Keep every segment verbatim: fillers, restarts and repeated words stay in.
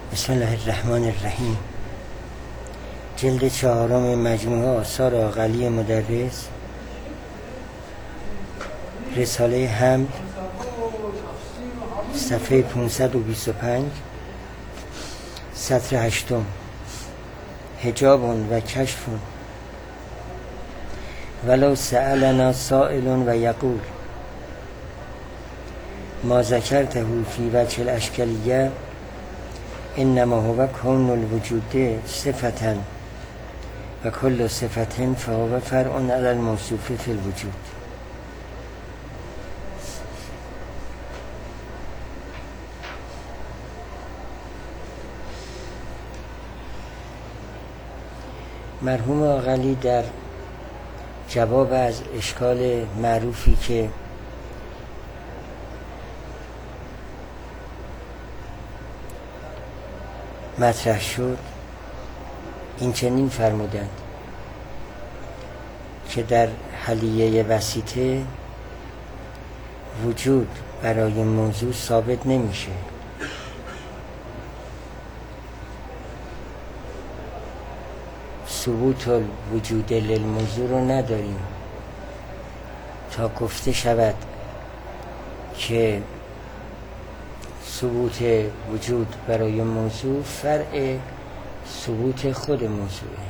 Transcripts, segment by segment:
بسم الله الرحمن الرحیم. جلد چهارم مجموعه آثار عاقلی مدرس، رساله حمد، صفحه پانصد و بیست و پنج، سطر هشتم. حجاب و کشف ولو سألنا سائل و یقول ما ذکرته فی وجه الاشکالیه انما هو کون الوجود صفتا و کل صفت فهو فرع علی الموصوف فی الوجود. مرحوم عاقلی در جواب از اشکال معروفی که مطرح شد این چنین فرمودند که در حلیه وسیطه وجود برای موضوع ثابت نمیشه، ثبوت الوجود للموضوع رو نداریم تا گفته شود که ثبوت وجود برای موضوع فرع ثبوت خود موضوعه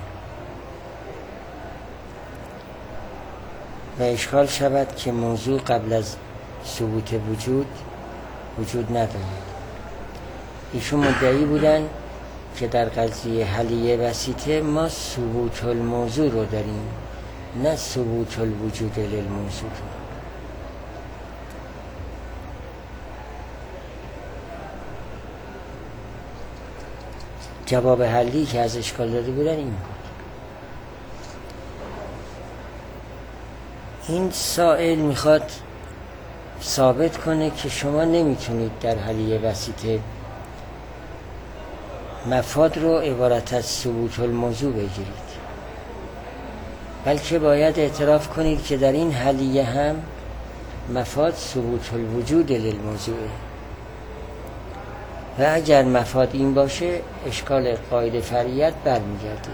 و اشکال شود که موضوع قبل از ثبوت وجود وجود نداره. ایشون مدعی بودن که در قضیه حلیه وسیطه ما ثبوت الموضوع رو داریم، نه ثبوت الوجود للموضوع. جواب حلی که از اشکال داده بودن این بود. این سائل میخواد ثابت کنه که شما نمیتونید در حلیه وسیطه مفاد رو عبارت از ثبوت الموضوع بگیرید، بلکه باید اعتراف کنید که در این حلیه هم مفاد ثبوت الوجود للموضوعه و اگر مفاد این باشه اشکال قاعده فرعیت برمیگرده.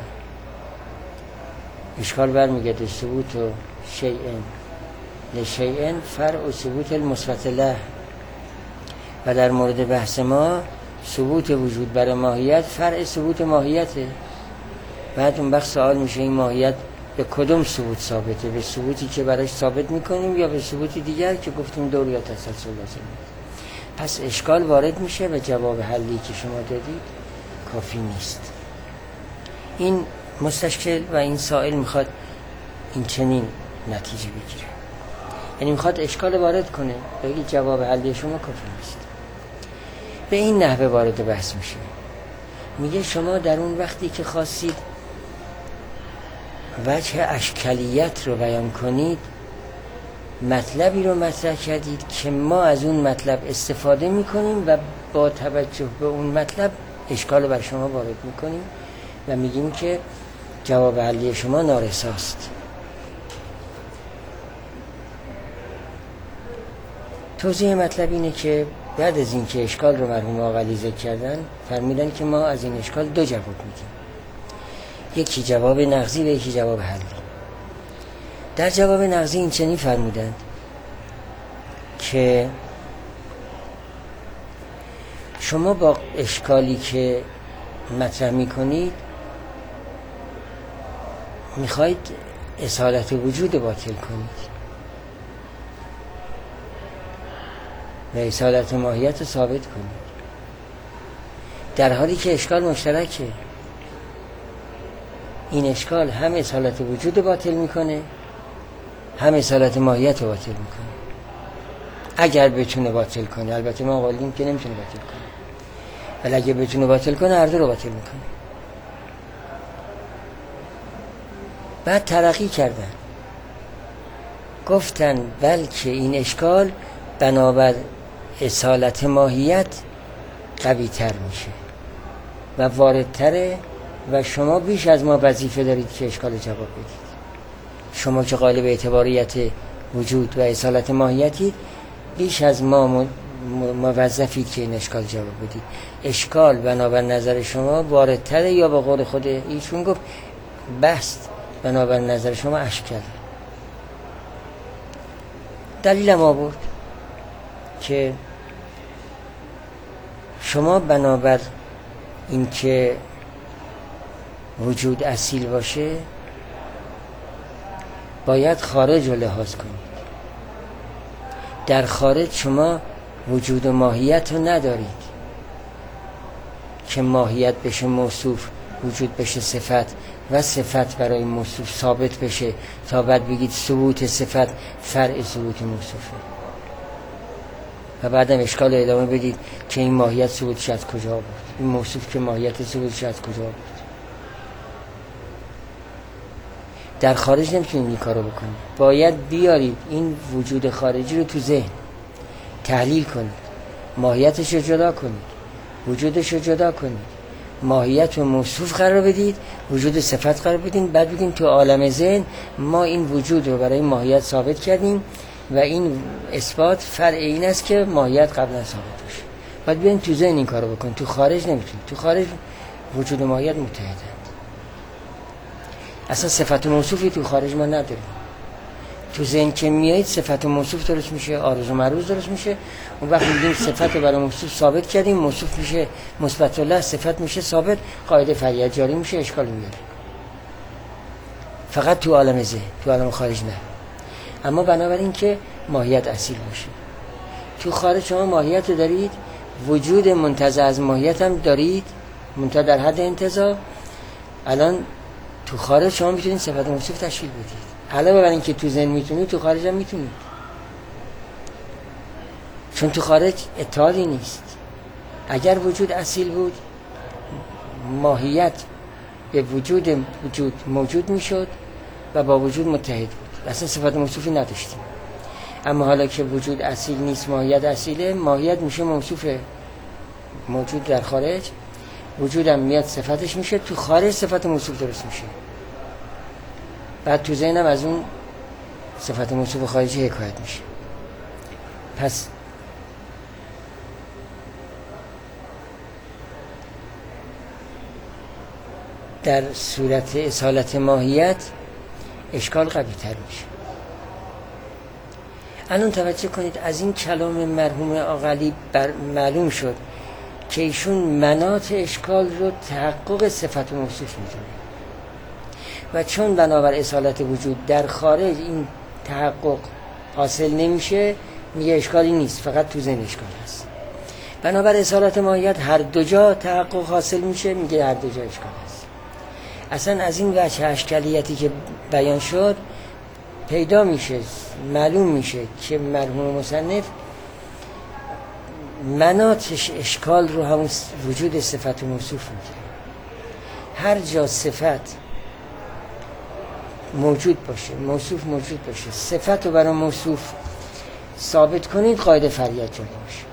اشکال برمیگرده ثبوت و شیئن لشیئن فرع و ثبوت المثبت له و در مورد بحث ما ثبوت وجود برای ماهیت فرع ثبوت ماهیته. بعد اون وقت سوال میشه این ماهیت به کدوم ثبوت ثابته؟ به ثبوتی که براش ثابت میکنیم یا به ثبوتی دیگر که گفتیم دور یا تسلسل لازم. پس اشکال وارد میشه و جواب حلی که شما دادید کافی نیست. این مستشکل و این سائل میخواد این چنین نتیجه بگیره، یعنی میخواد اشکال وارد کنه بگی جواب حلی شما کافی نیست. به این نحوه وارد بحث میشه، میگه شما در اون وقتی که خواستید وجه اشکالیت رو بیان کنید مطلبی رو مطرح کردید که ما از اون مطلب استفاده میکنیم و با توجه به اون مطلب اشکال رو بر شما وارد میکنیم و میگیم که جواب حلی شما نارساست. توضیح مطلب اینه که بعد از این که اشکال رو مرحوم عاقلی ذکر کردن فرمودن که ما از این اشکال دو جواب میدیم، یکی جواب نقضی و یکی جواب حلی. در جواب نقضی این چنین فرمودند که شما با اشکالی که مطرح میکنید میخواید اصالت وجود باطل کنید و اصالت ماهیت رو ثابت کنید، در حالی که اشکال مشترکه. این اشکال هم اصالت وجود باطل میکنه هم اصالت ماهیت رو باطل میکنه اگر بتونه باطل کنه. البته ما قولیم که نمیتونه باطل کنه، ولی اگه بتونه باطل کنه هر دو رو باطل میکنه. بعد ترقی کردن گفتن بلکه این اشکال بنابر اصالت ماهیت قوی تر میشه و واردتره و شما بیش از ما وظیفه دارید که اشکال جواب بدید. شما که قائل به اعتباریت وجود و اصالت ماهیتی بیش از ما موظفید که این اشکال جواب بدید. اشکال بنابر نظر شما واردتره یا به قول خود ایشون گفت بحث بنابر نظر شما اشکال. دلیلم آورد که شما بنابر اینکه وجود اصیل باشه باید خارج رو لحاظ کنید. در خارج شما وجود و ماهیت رو ندارید که ماهیت بشه موصوف، وجود بشه صفت و صفت برای موصوف ثابت بشه تا بعد بگید ثبوت صفت فرع ثبوت موصوفه و بعدم اشکال ادامه بدید که این ماهیت ثبوتش از کجا بود، این موصوف که ماهیت ثبوتش از کجا بود. در خارج نمیتونید این کارو بکنید. باید بیارید این وجود خارجی رو تو ذهن تحلیل کنید، ماهیتش رو جدا کنید، وجودش رو جدا کنید، ماهیت و موصوف قرار بدید، وجود صفت قرار بدید، بعد بگیم تو عالم ذهن ما این وجود رو برای ماهیت ثابت کردیم و این اثبات فرع این است که ماهیت قبلا ثابت بشه. باید بیاین تو ذهن این کارو بکنید. تو خارج نمیتونید. تو خارج وجود و ماهیت متحدند. اصلا صفت و موصوفی تو خارج ما نداریم. تو ذهن که میایید صفت و موصوف درست میشه، عارض و معروض درست میشه. اون وقت میگیم صفت رو برای موصوف ثابت کردیم، موصوف میشه مثبت الله، صفت میشه ثابت، قاعده فریعت جاری میشه، اشکال میاره. فقط تو عالم ذهن، تو عالم خارج نه. اما بنابراین که ماهیت اصیل باشه. تو خارج شما ماهیت رو دارید، وجود منتزع از ماهیت هم دارید، منتها در حد انتزاع. الان تو خارج شما میتونید صفت موصوف تشکیل بدید. علاوه بر اینکه تو ذهن میتونید، تو خارج هم میتونید. چون تو خارج اتحادی نیست. اگر وجود اصیل بود، ماهیت به وجود وجود موجود میشد و با وجود متحد بود. اصلا صفت موصوفی نداشتیم. اما حالا که وجود اصیل نیست، ماهیت اصیله، ماهیت میشه موصوف موجود در خارج، وجودم میاد صفتش میشه، تو خارج صفت موصوف درست میشه. بعد تو ذهنم از اون صفت موصوف خارجی حکایت میشه. پس در صورت اصالت ماهیت اشکال قوی تر میشه. الان توجه کنید، از این کلام مرحوم آقلی بر معلوم شد که ایشون مناط اشکال رو تحقق صفت موصوف میدونه و چون بنابر اصالت وجود در خارج این تحقق حاصل نمیشه، میگه اشکالی نیست، فقط تو ذهن اشکال هست. بنابر اصالت ماهیت هر دو جا تحقق حاصل میشه، میگه هر دو جا اشکال هست. اصلا از این وجه اشکالیتی که بیان شد پیدا میشه، معلوم میشه که مرحوم مصنف مناط اشکال رو همون وجود صفت و موصوف میگه. هر جا صفت موجود باشه، موصوف موجود باشه، صفت رو برای موصوف ثابت کنید، قاعده فریعت جاری میشه.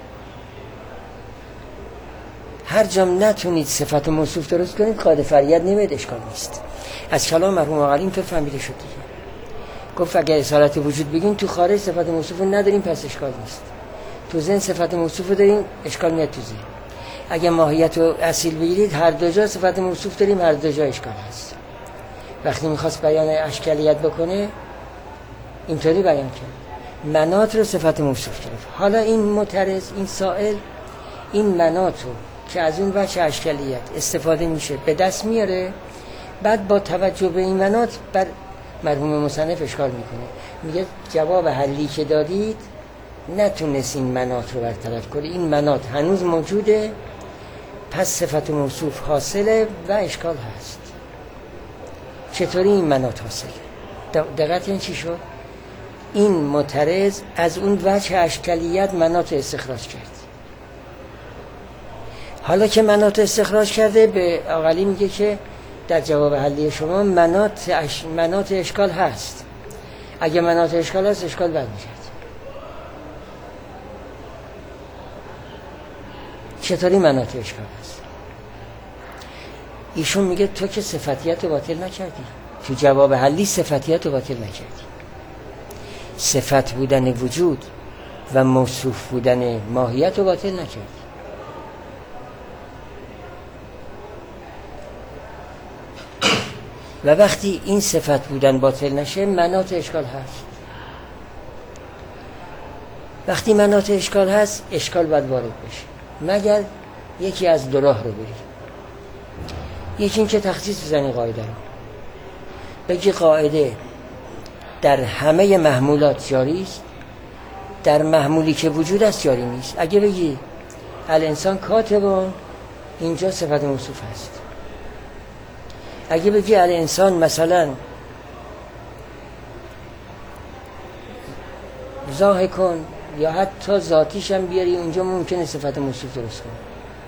هر جا نتونید صفت و موصوف درست کنید، قاعده فریعت نمیاد، اشکال نیست. از کلام مرحوم آقلی تو فهمیده شد دیگه. گفت اگر اصالت وجود بگیم تو خارج صفت موصوف نداریم، پس اشکال نیست. تو ذهن صفت موصوف داریم، اشکال میاد تو ذهن. اگر ماهیت رو اصیل بگیرید، هر دو جا صفت موصوف داریم، هر دو جا اشکال هست. وقتی میخواست بیان اشکالیت بکنه اینطوری بیان کرد، مناط رو صفت موصوف کرد. حالا این معترض، این سائل، این مناط رو که از اون وجه اشکالیت استفاده میشه به دست میاره، بعد با توجه به این مناط بر مرحوم مصنف اشکال میکنه. میگه جواب حلی که دادید نتونست این مناط رو برطرف کنه، این مناط هنوز موجوده، پس صفت موصوف حاصله و اشکال هست. چطوری این مناط حاصله؟ دقت این چی شد؟ این معترض از اون وجه اشکالیت مناط استخراج کرد. حالا که مناط استخراج کرده، به آقلی میگه که در جواب حلی شما مناط اش... مناط اشکال هست. اگه مناط اشکال هست، اشکال برمیگرد. چطوری مناط اشکال هست؟ ایشون میگه تو که صفتیت رو باطل نکردی، تو جواب حلی صفتیت رو باطل نکردی. صفت بودن وجود و موصوف بودن ماهیت رو باطل نکردی. و وقتی این صفت بودن باطل نشه مناط اشکال هست. وقتی مناط اشکال هست اشکال باید وارد بشه، مگر یکی از دو راه رو بری. یکی این که تخصیص بزنی قاعده رو، بگی قاعده در همه محمولات جاری است، در محمولی که وجود است جاری نیست. اگه بگی الانسان کاتبون، اینجا صفت موصوف هست. اگه بگی الانسان مثلا ضاحکون یا حتی ذاتیش هم بیاری اونجا، ممکنه صفت موصوف درست کنه.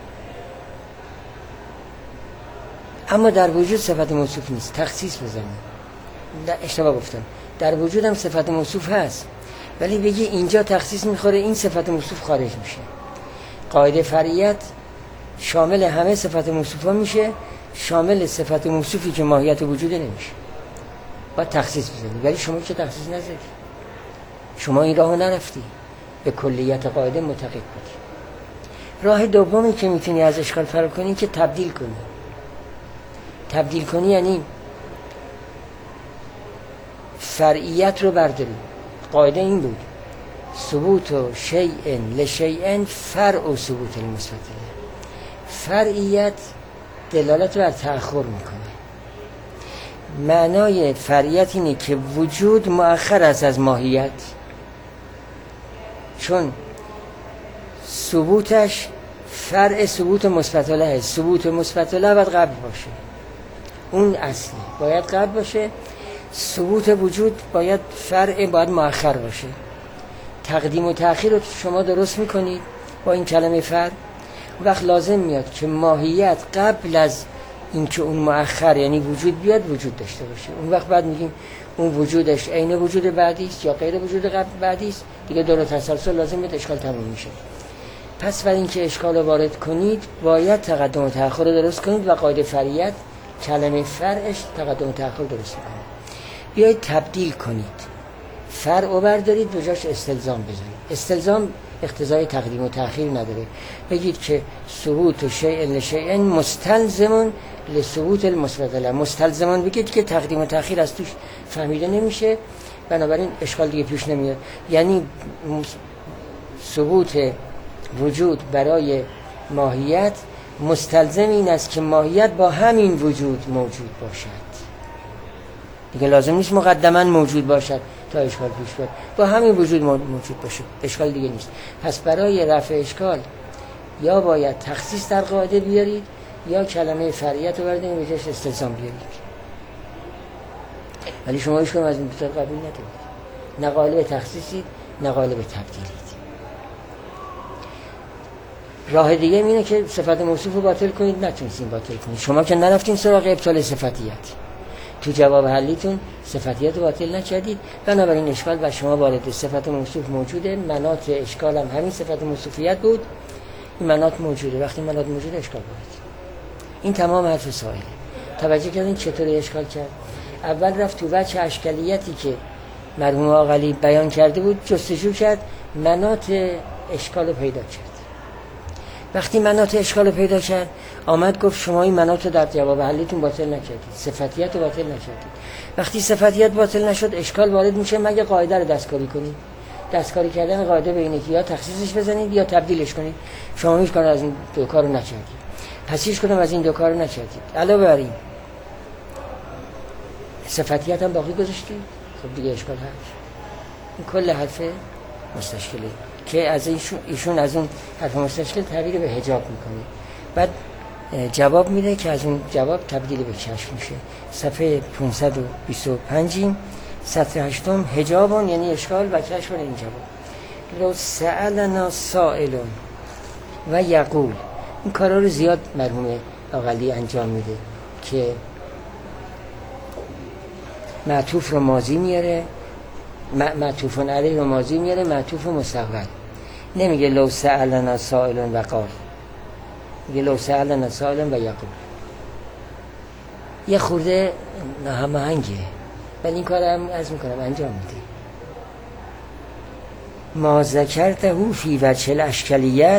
اما در وجود صفت موصوف نیست، تخصیص بزنی. اشتباه گفتم، در وجود هم صفت موصوف هست، ولی بگی اینجا تخصیص میخوره، این صفت موصوف خارج میشه. قاعده فرعیت شامل همه صفت موصوفا میشه، شامل صفت موصوفی که ماهیت وجوده نمیشه. باید تخصیص بزنی، ولی شما که تخصیص نزدی، شما این راهو نرفتی، به کلیت قاعده معتقد بودی. راه دومی که میتونی از اشکال فرار کنی که تبدیل کنی. تبدیل کنی یعنی فرعیت رو برداری. قاعده این بود: ثبوت شیء لشیء فرع ثبوت المثبت. فرعیت دلالت بر تأخر میکنه. معنای فرعیت اینه که وجود مؤخر است از ماهیت، چون ثبوتش فرع ثبوت مثبت له. ثبوت مثبت له باید قبل باشه، اون اصلی باید قبل باشه. ثبوت وجود باید فرع باید مؤخر باشه. تقدیم و تأخیر رو شما درست میکنید با این کلمه فرع. وقت لازم میاد که ماهیت قبل از اینکه اون مؤخر یعنی وجود بیاد وجود داشته باشه. اون وقت بعد میگیم اون وجودش عین وجود بعدی است یا غیر وجود قبل بعدی است. دیگه دور تسلسل لازم میاد، اشکال تموم میشه. پس برای اینکه اشکال رو وارد کنید باید تقدم و تأخر رو درست کنید و قاعده فرعیت کلمه فرعش تقدم و تأخر درست میکنه. بیایید تبدیل کنید، فرع رو بردارید به جاش استلزام بذارید. استلزام اقتضای تقدیم و تأخیر نداره. بگید که ثبوت شیء لشیء مستلزم لثبوت المثبت له. مستلزمان بگید که تقدیم و تأخیر از توش فهمیده نمیشه، بنابراین اشکال دیگه پیش نمیاد. یعنی ثبوت وجود برای ماهیت مستلزم این است که ماهیت با همین وجود موجود باشد. دیگه لازم نیست مقدما موجود باشد تا اشکال پیش بیاد، با همین وجود موجود باشه، اشکال دیگه نیست. پس برای رفع اشکال یا باید تخصیص در قاعده بیارید یا کلمه فرعیت رو بردارید به جاش استلزام بیارید. ولی شما هیچ کدوم از این دو تا قبول ندارید، نه قالب تخصیصید نه قالب تبدیلید. راه دیگه اینه که صفت موصوف رو باطل کنید، نتونستین باطل کنید. شما که نرفتین سراغ ابطال صفتیت، تو جواب حلیتون صفتیت رو باطل نکردید، بنابراین اشکال بر شما وارد. صفت موصوف موجوده، مناط اشکال هم همین صفت موصوفیت بود. این مناط موجوده، وقتی مناط موجوده اشکال وارد. این تمام حرف سائله. توجه کردین چطوری اشکال کرد؟ اول رفت تو وجه اشکالیتی که مرحوم عاقلی بیان کرده بود جستجو کرد، مناط اشکال رو پیدا کرد. وقتی مناط اشکال رو پیدا کرد آمد گفت شما این مناط رو در جواب حلیتون باطل نکردید، صفتیت رو باطل نکردید. وقتی صفتیت باطل نشد اشکال وارد میشه مگه قاعده رو دستکاری کنید. دستکاری کردن قاعده به اینه که یا تخصیصش بزنید یا تبدیلش کنید. شما هیچ کدوم از این دو کارو نکردید. پس هیچ کدوم از این دو کارو نکردید. علاوه بر این صفتیت هم باقی گذاشتید، خب دیگه اشکال هست. این کل حرف مستشکله که از ایشون, ایشون از اون حرف مستشکل تعبیر به حجاب میکنه، بعد جواب میده که از اون جواب تبدیل به کشف میشه. صفحه پانصد و بیست و پنج سطر هشتم حجابون یعنی اشکال و کشف این جواب. لو سألنا سائل و یقول، این کارا رو زیاد مرحوم عاقلی انجام میده که معطوف رو ماضی میاره، معطوف علیه رو ماضی میاره، معطوف مستقبل. نمیگه لو سألنا سائل و قال، میگه لو سألنا سائل و یقول. یه خورده هماهنگه، ولی این کار هم از میکنم انجام میده. ما ذکرته فی وجه الاشکالیت،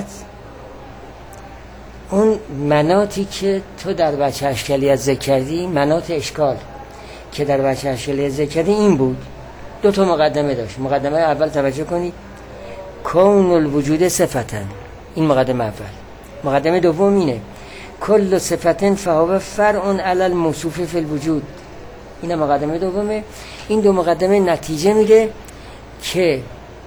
اون مناطی که تو در وجه اشکالیت ذکر کردی، مناط اشکال که در وجه اشکالیت ذکر کردی این بود. دو تا مقدمه داشت. مقدمه اول توجه کنید، کون الوجود صفتن، این مقدمه اول. مقدمه دوم اینه، کل صفتن فهو فرع علی الموصوف فی الوجود. این مقدمه دومه. این دو مقدمه نتیجه میده که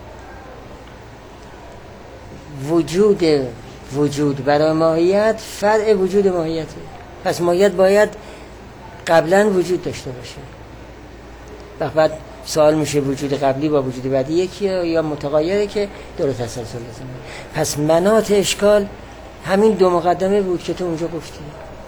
وجود وجود برای ماهیت فرع وجود ماهیته. پس ماهیت باید قبلا وجود داشته باشه. بعد سوال میشه وجود قبلی با وجود بعدی یکیه یا متغیره که دور تسلسل لازمه. پس مناط اشکال همین دو مقدمه بود که تو اونجا گفتی.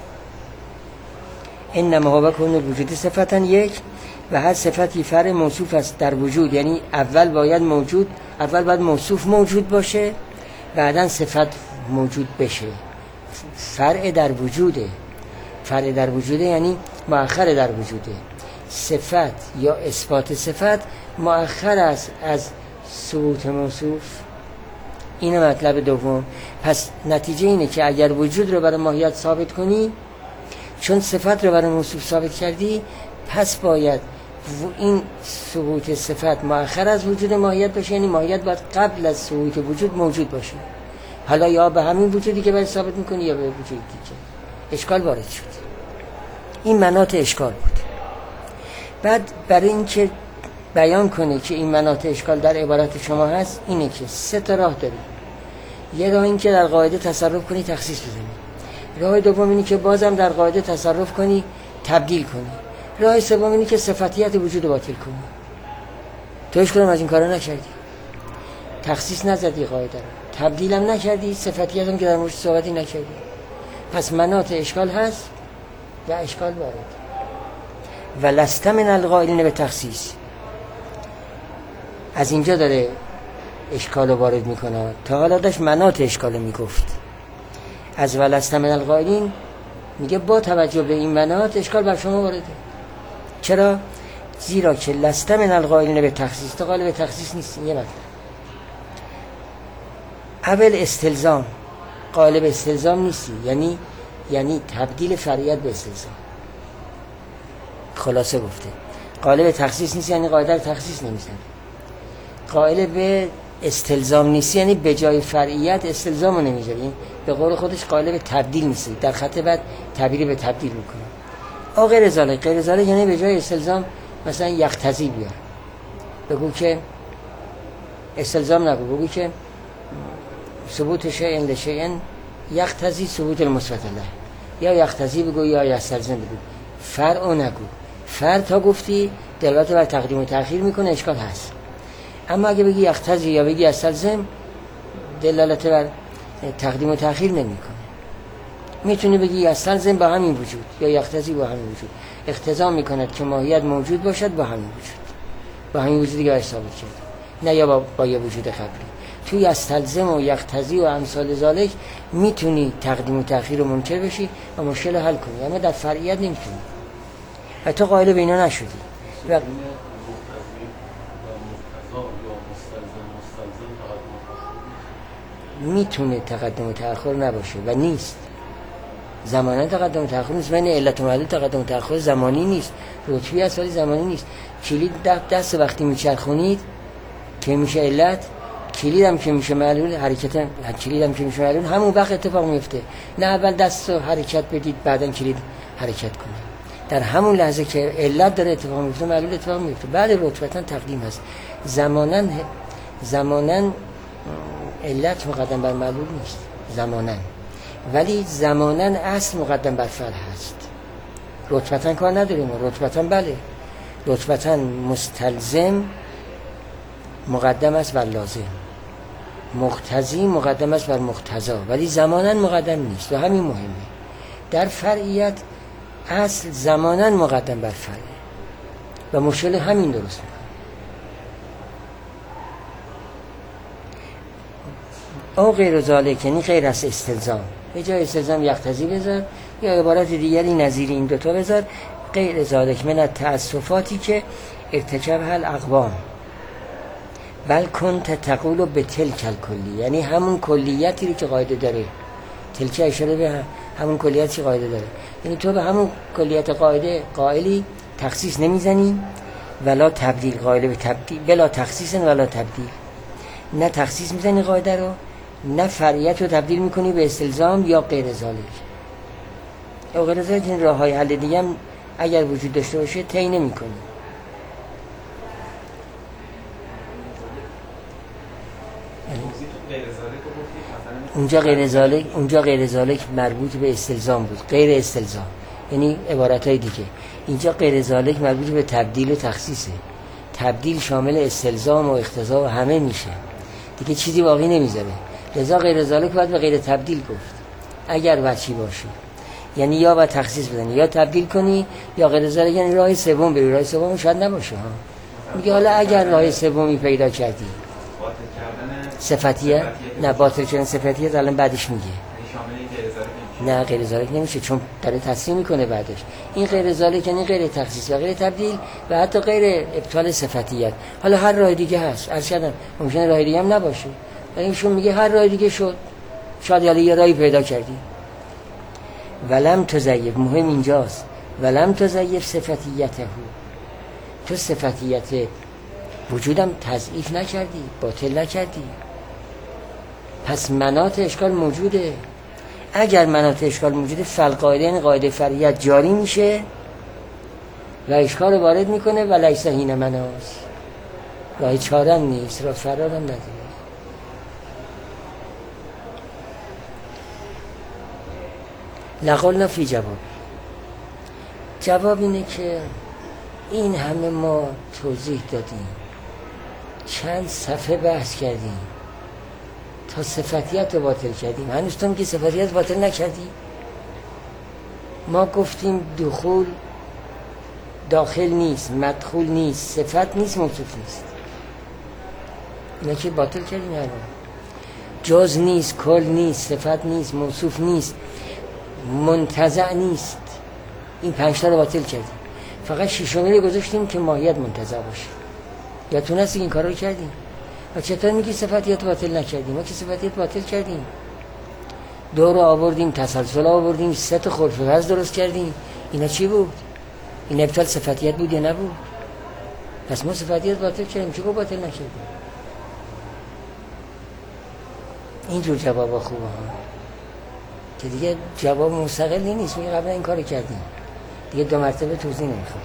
انما هو کون الوجود صفتا یک، و هر صفتی فرع موصوف است در وجود، یعنی اول باید موجود، اول باید موصوف موجود باشه، بعداً صفت موجود بشه. فرع در وجوده، فرع در وجوده یعنی مؤخر در وجوده. صفت یا اثبات صفت مؤخر است از ثبوت موصوف. این مطلب دوم. پس نتیجه اینه که اگر وجود رو برای ماهیت ثابت کنی، چون صفت رو برای موصوف ثابت کردی، پس باید این ثبوت صفت مؤخر از وجود ماهیت باشه، یعنی ماهیت باید قبل از ثبوت وجود موجود باشه. حالا یا به همین وجودی که برای ثابت میکنی یا به وجودی دیگه. اشکال وارد شد. این مناط اشکال بود. بعد برای اینکه بیان کنه که این مناط اشکال در عبارت شما هست، اینه که سه تا راه داری. یه راه این که در قاعده تصرف کنی تخصیص بزنی. راه دوم اینه که بازم در قاعده تصرف کنی تبدیل کنی. راه سوم اینه که صفتیت وجود باطل کنی. تو هیچ کدوم از این کارا نکردی. تخصیص نزدی قاعده رو، تبدیل هم نکردی، صفتیت هم که در موردش صحبتی نکردی. پس مناط اشکال هست و اشکال وارد. و لست من القائلین به تخصیص. از اینجا داره اشکال رو وارد میکنه. تا حالا داشت مناط اشکال رو میگفت. از و لست من القائلین میگه با توجه به این مناط اشکال بر شما وارده. چرا؟ زیرا که لست من القائلین به تخصیص، تا قائل به تخصیص نیست. یه مطلب اول استلزام، قائل به استلزام نیستی، یعنی یعنی تبدیل فرعیت به استلزام. خلاصه گفته قائل به تخصیص نیست، یعنی قاعده رو تخصیص نمیزنی. قائل به استلزام نیستی، یعنی به جای فرعیت استلزام رو نمیذاری. به قول خودش قائل به تبدیل نیستی، در خط بعد تعبیر به تبدیل میکنه. آ غیر ذالک، غیر ذالک یعنی به جای استلزام مثلا یقتضی بیار، بگو که استلزام نگو، بگو که ثبوت شیء لشیء یقتضی ثبوت المثبت له، یا یقتضی بگو یا یستلزم بگو، فرع نگو. فرع تا گفتی دلالت بر تقدیم و تأخیر میکنه، اشکال هست. اما اگه بگی یقتضی یا بگی یستلزم، دلالت بر تقدیم و تأخیر نمیکنه. میتونی بگی یستلزم با همین وجود یا یقتضی با همین وجود، اقتضا میکند که ماهیت موجود باشد با همین وجود، با همین وجودی که باید ثابت کرد، نه یا با, با یه وجود قبلی. توی یستلزم و یقتضی و امثال ذالک میتونی تقدیم و تأخیر رو منکر بشی و مشکل حل کنی، اما در فرعیت نمیتونی. حتی قائل به اینا نشدی. و میتونه تقدم و تأخر نباشه و نیست. زمانه تقدم و تأخر نیست. بین علت و معلول تقدم و تأخر زمانی نیست، رتبی است ولی زمانی نیست. کلید دست وقتی میچرخونید که میشه علت، کلید هم که میشه معلول، حرکت کلید هم که میشه معلول، همون وقت اتفاق میفته. نه اول دست رو حرکت بدید بعداً کلید حرکت کنه. در همون لحظه که علت داره اتفاق میفته معلول اتفاق میفته. بعد رتبتاً تقدیم هست. زماناً زماناً علت مقدم بر معلول نیست زماناً، ولی زماناً اصل مقدم بر فرع هست. رتبتاً کار نداریم. رتبتاً بله، رتبتاً مستلزم مقدم است بر لازم، مقتضی مقدم است بر مقتضا، ولی زماناً مقدم نیست و همین مهمه. در فرعیت اصل زماناً مقدم بر فرع و مشکل همین درست میکنه. او غیر ذالک یعنی غیر از استلزام، به جای استلزام یقتضی بذار یا عبارت دیگری نظیر این دوتا بذار. غیر ذالک من التأسفاتی که ارتکب الاقوام، بل کنت تقول به تلک الکلی، یعنی همون کلیتی رو که قاعده داره. تلک اشاره به همون کلیتی که قاعده داره، یعنی تو به همون کلیت قاعده قائلی، تخصیص نمیزنی، ولا تبدیل، قائل به تبدیل بلا تخصیص ولا تبدیل، نه تخصیص میزنی قاعده رو، نه فرعیت رو تبدیل میکنی به استلزام یا غیر ذالک. یا غیر ذالک این راه های حل دیگه هم اگر وجود داشته باشه طی نمیکنی. اونجا غیر ذالک، اونجا غیر ذالک مربوط به استلزام بود، غیر استلزام یعنی عبارتهای دیگه. اینجا غیر ذالک مربوط به تبدیل و تخصیصه. تبدیل شامل استلزام و اقتضا و همه میشه دیگه، چیزی باقی نمیذاره. لذا غیر ذالک باید به غیر تبدیل گفت اگر وچی باشه، یعنی یا باید تخصیص بدنی یا تبدیل کنی، یا غیر ذالک یعنی راه سوم بری. راه سوم شاید نباشه ها. میگه حالا اگر راه سومی پیدا کردی صفتیه، نه باطل شدن صفتیه الان بعدش میگه نه غیر ذالک نمیشه، چون داره تصریح میکنه بعدش. این غیر ذالک یعنی غیر تخصیص و غیر تبدیل و حتی غیر ابطال صفتیت. حالا هر راه دیگه هست، عرض کردم ممکنه راه دیگه هم نباشه، ولی ایشون میگه هر راه دیگه شد، شاید یعنی یه راهی پیدا کردی. ولم تزیف، مهم اینجاست، ولم تزیف صفتیته، تو صفتیت وجودم تضعیف نکردی، باطل نکردی، پس مناط اشکال موجوده. اگر مناط اشکال موجوده، فالقاعده یعنی قاعده فرعیت جاری میشه و اشکال رو وارد میکنه و لیس هین مناص، راه چارم نیست، راه فرارم نداره. لقلنا فی جواب، جواب اینه که این همه ما توضیح دادیم، چند صفحه بحث کردیم تا صفتیت رو باطل کردیم، هنوز تو که صفتیت باطل نکردی. ما گفتیم دخول داخل نیست، مدخول نیست، صفت نیست، موصوف نیست، اینا که باطل کردیم. هر جز نیست، کل نیست، صفت نیست، موصوف نیست، منتزع نیست، این پنج تا رو باطل کردیم. فقط ششمی رو گذاشتیم که ماهیت منتزع باشه. یا تو نستی این کار رو کردیم. و چطور میگی صفتیت باطل نکردیم؟ ما که صفتیت باطل کردیم، دو رو آوردیم، تسلسل آوردیم، سه تا خلف وز درست کردیم. اینا چی بود؟ این ابطال صفتیت بود یا نبود؟ پس ما صفتیت باطل کردیم، چی باطل نکردیم؟ اینجور جواب خوبه ها که دیگه جواب مستقلی نیست، میگه قبلا این کار کردیم، دیگه دو مرتبه توضیح نمیخواد.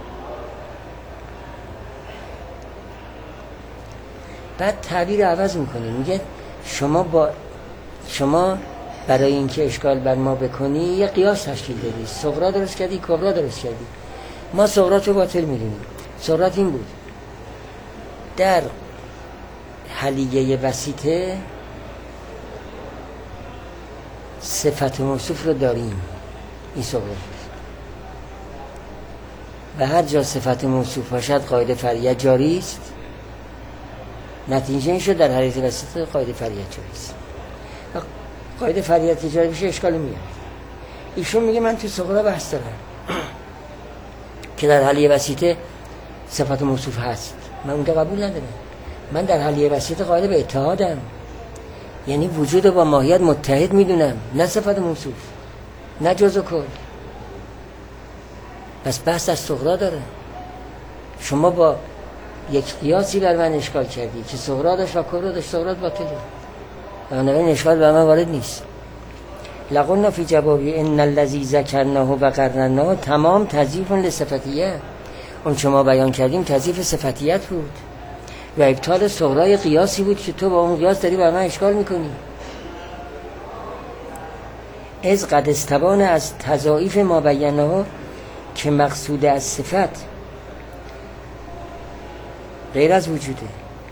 بعد تعبیر عوض میکنه، میگه شما با شما برای اینکه اشکال بر ما بکنی یه قیاس تشکیل دادی، صغرا درست کردی، کبرا درست کردی. ما صغرا رو باطل میدونیم. صغرا این بود، در حلیه وسیطه صفت موصوف رو داریم، این صغرا بود. و هر جا صفت موصوف باشد قاعده فرعیت جاری است، نتیجه این شد در حلیه وسیطه قاعده فرعیت جاری است. قاعده فرعیت جاری بشه اشکال میاد. ایشون میگه من تو صغرا بحث دارم که در حلیه وسیطه صفت موصوف هست، من اونجا قبول ندارم. من در حلیه وسیطه قاعده به اتحادم، یعنی وجود با ماهیت متحد میدونم، نه صفت موصوف، نه جز و کل. پس بحث از صغرا داره. شما با یک قیاسی بر من اشکال کردی که صغرا داشت و کبرا داشت، صغرا باطله، بنابراین اشکال بر من وارد نیست. لقلنا فی جوابی ان الذی ذکرناه و قررناه تمام تضعیف لصفتیه، اون شما بیان کردیم تضعیف صفتیت بود و ابطال صغرای قیاسی بود که تو با اون قیاس داری بر من اشکال میکنی. از قد استبان از تضاعیف ما بیناه که مقصود از صفت غیر از وجوده.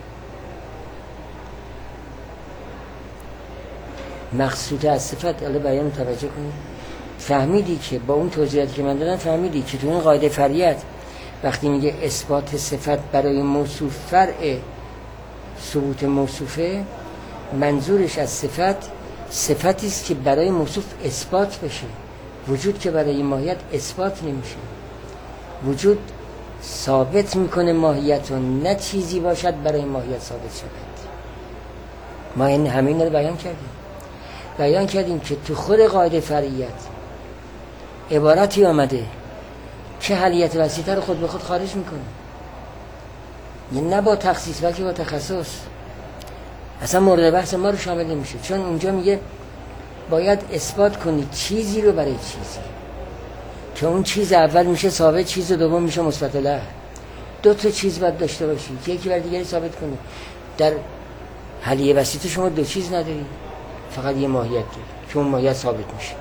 مقصود از صفت الان بیان توجه کنید. فهمیدی که با اون توضیحاتی که من دادم فهمیدی که تو این قاعده فرعیت وقتی میگه اثبات صفت برای موصوف فرع ثبوت موصوفه، منظورش از صفت صفتی است که برای موصوف اثبات بشه. وجود که برای ماهیت اثبات نمیشه. وجود ثابت میکنه ماهیت رو، نه چیزی باشد برای ماهیت ثابت شود. ما این همین رو بیان کردیم بیان کردیم که تو خود قاعده فرعیت عبارتی آمده که حلیت وسیطه رو خود به خود خارج میکنه، یعنی نه با تخصیص بلکه با تخصص. اصلا مورد بحث ما رو شامل نمیشه، چون اونجا میگه باید اثبات کنید چیزی رو برای چیزی که اون چیز اول میشه ثابت، چیز دوم میشه مثبت له. دو تا چیز باید داشته باشید، یکی بر دیگری ثابت کنید. در حلیه وسیطه شما دو چیز ندارید، فقط یه ماهیت دارید که اون ماهیت ثابت میشه.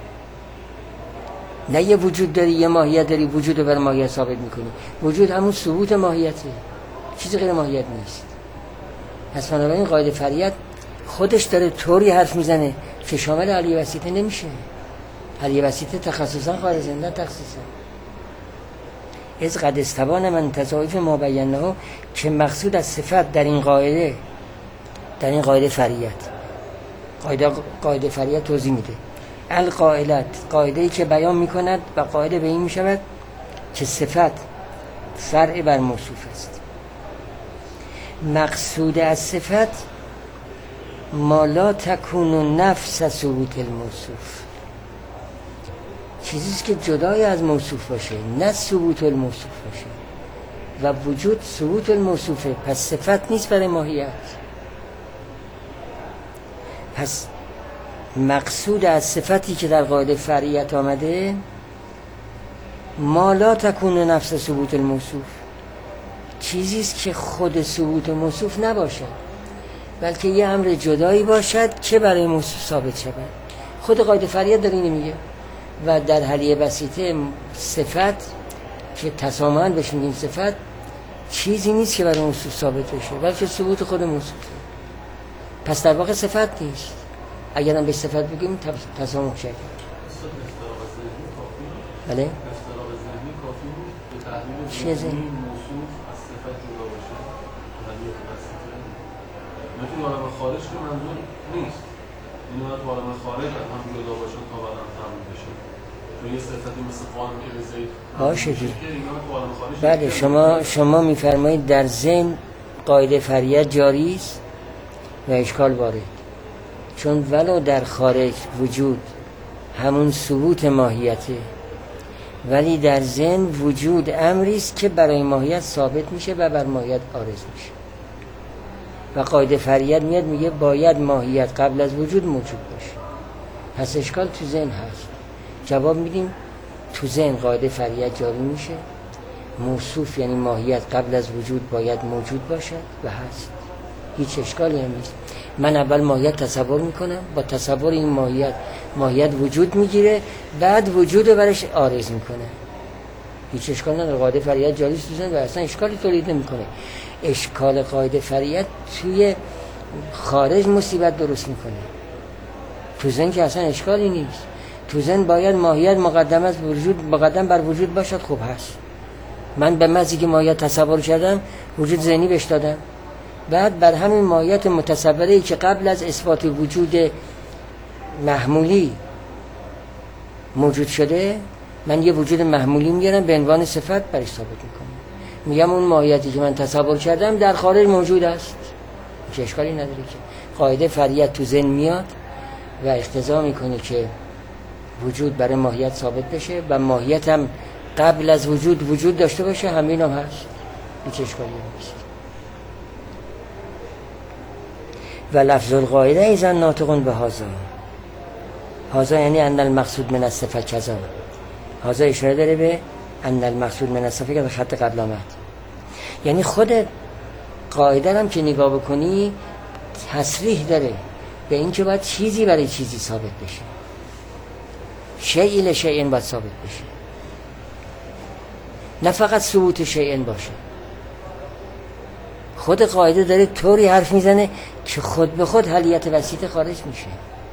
نه یه وجود داری یه ماهیت داری، وجود رو بر ماهیت ثابت میکنی. وجود همون ثبوت ماهیته، چیزی غیر ماهیت نیست. پس بنابراین قاعده فرعیت خودش داره طوری حرف میزنه که شامل حلیه وسیطه نمیشه. حلیه وسیطه تخصصا خارجه، نه تخصیصا. از قد استبان من تضاعف ما بینه، که مقصود از صفت در این قاعده در این قاعده فرعیت قاعده قاعده فرعیت توضیح میده. القائلت، قاعده‌ای که بیان میکند و قاعده به این میشود که صفت فرع بر موصوف است. مقصود از صفت ما لا تکون نفس ثبوت الموصوف، چیزیست که جدای از موصوف باشه، نه ثبوت الموصوف باشه. و وجود ثبوت الموصوفه، پس صفت نیست برای ماهیت. پس مقصود از صفتی که در قاعده فرعیت آمده ما لا تکون نفس ثبوت الموصوف، چیزیست که خود ثبوت موصوف نباشد، بلکه یه امر جدایی باشد که برای موصوف ثابت شود. خود قاعده فرعیت داره اینو میگه. و در حلیه بسیطه صفت که تسامحاً بهش میگیم صفت، چیزی نیست که برای موصوف ثابت بشه، بلکه ثبوت خود موصوفه. پس در واقع صفت نیست. اگر هم به صفت بگیم تسامح شد. بله؟ چیه ذهنی؟ نمیتونه عالم خارج که منظور نیست. این اومد تو عالم خارج هم جدا باشه تا بعدم تموم بشه. چون یه صفتی مثل قانون که زید باشه دیگه. بله، شما شما میفرمایید در ذهن قاعده فرعیت جاری است و اشکال وارد، چون ولو در خارج وجود همون ثبوت ماهیته، ولی در ذهن وجود امری است که برای ماهیت ثابت میشه و بر ماهیت عارض میشه. و قاعده فرعیت میاد میگه باید ماهیت قبل از وجود موجود باشه. پس اشکال تو ذهن هست. جواب میدیم تو ذهن قاعده فرعیت جاری میشه، موصوف یعنی ماهیت قبل از وجود باید موجود باشد و هست. هیچ اشکالی هم نیست. من اول ماهیت تصور میکنم، با تصور این ماهیت ماهیت وجود میگیره، بعد وجود رو برش عارض میکنه. هیچ اشکال نداره. قاعده فرعیت جاری است تو ذهن و اصلا اشکالی تولید نمیکنه. اشکال قاعده فرعیت توی خارج مصیبت درست میکنه. تو ذهن که اصلا اشکالی نیست. تو ذهن باید ماهیت مقدم از وجود مقدم بر وجود باشد. خوب هست. من به محضی که ماهیت تصور کردم وجود ذهنی بهش دادم، بعد بر همین ماهیت متصوره که قبل از اثبات وجود محمولی موجود شده، من یه وجود محمولی میارم به عنوان صفت برش ثابت میکنم. میگم اون ماهیتی که من تصور کردم در خارج موجود است. چه اشکالی نداره که قاعده فرعیت تو ذهن میاد و اقتضا میکنه که وجود برای ماهیت ثابت بشه و ماهیت هم قبل از وجود وجود داشته باشه. همین هم هست. هیچ اشکالی نیست. و لفظ القاعده ایزن ناطقون به هازا. هازا یعنی ان المقصود من الصفه کذا. هازا اشاره داره به ان المقصود من الصفه که به خط قبل آمد. یعنی خود قاعده هم که نگاه بکنی تصریح داره به این که باید چیزی برای چیزی ثابت بشه، شیئی لشیئن باید ثابت بشه، نه فقط ثبوت شیئن باشه. خود قاعده داره طوری حرف میزنه که خود به خود حلیت وسیطه خارج میشه.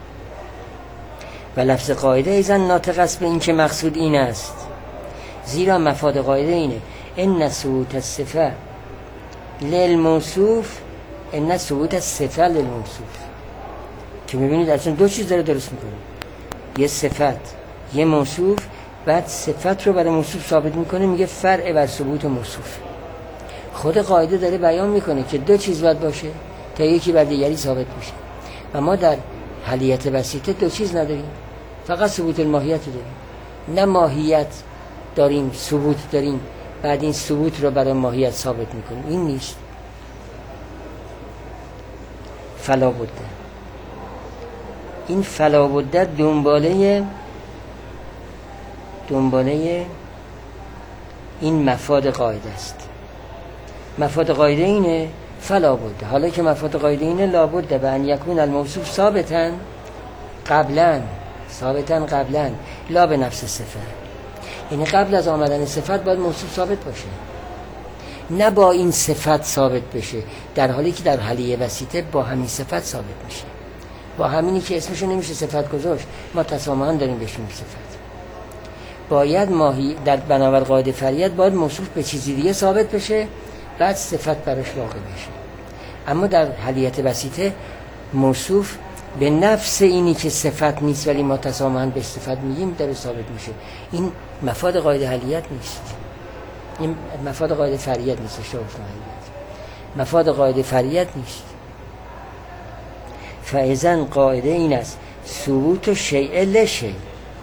و لفظ قاعده ایزن ناطق است به این که مقصود این است، زیرا مفاد قاعده اینه ان ثبوت الصفه للموصوف ان ثبوت الصفه للموصوف. که میبینید اصلا دو چیز داره درست میکنه، یه صفت یه موصوف بعد صفت رو برای موصوف ثابت میکنه، میگه فرع بر ثبوت موصوف. خود قاعده داره بیان میکنه که دو چیز باید باشه تا یکی بر دیگری ثابت بشه و ما در حلیت بسیطه دو چیز نداریم، فقط ثبوت الماهیت داریم. نه ماهیت داریم ثبوت داریم بعد این ثبوت رو برای ماهیت ثابت میکنیم، این نیست. فلا بده، این فلا بده دنباله دنباله این مفاد قاعده است. مفاد قاعده اینه فلا بده. حالا که مفاد قاعده اینه لابد به ان یکون الموصوف ثابتا قبلا ثابتا قبلا لا به نفس صفت، یعنی قبل از آمدن صفت باید موصوف ثابت باشه، نه با این صفت ثابت بشه، در حالی که در حلیه وسیطه با همین صفت ثابت میشه، با همینی که اسمشو نمیشه صفت گذاشت، ما تسامحاً داریم بهشون صفت. باید ماهی در بنابر قاعده فریت باید موصوف به چیزی دیگه ثابت بشه بعد صفت براش واقع بشه. اما در حلیت وسیطه موصوف به نفس اینی که صفت نیست ولی ما تسامحاً به صفت میگیم داره ثابت میشه. این مفاد قاعده حلیت نیست، این مفاد قاعده فریت نیست. اشتباه گفتم، مفاد قاعده فریت نیست. فاذا قاعده این است ثبوت شیء لشیء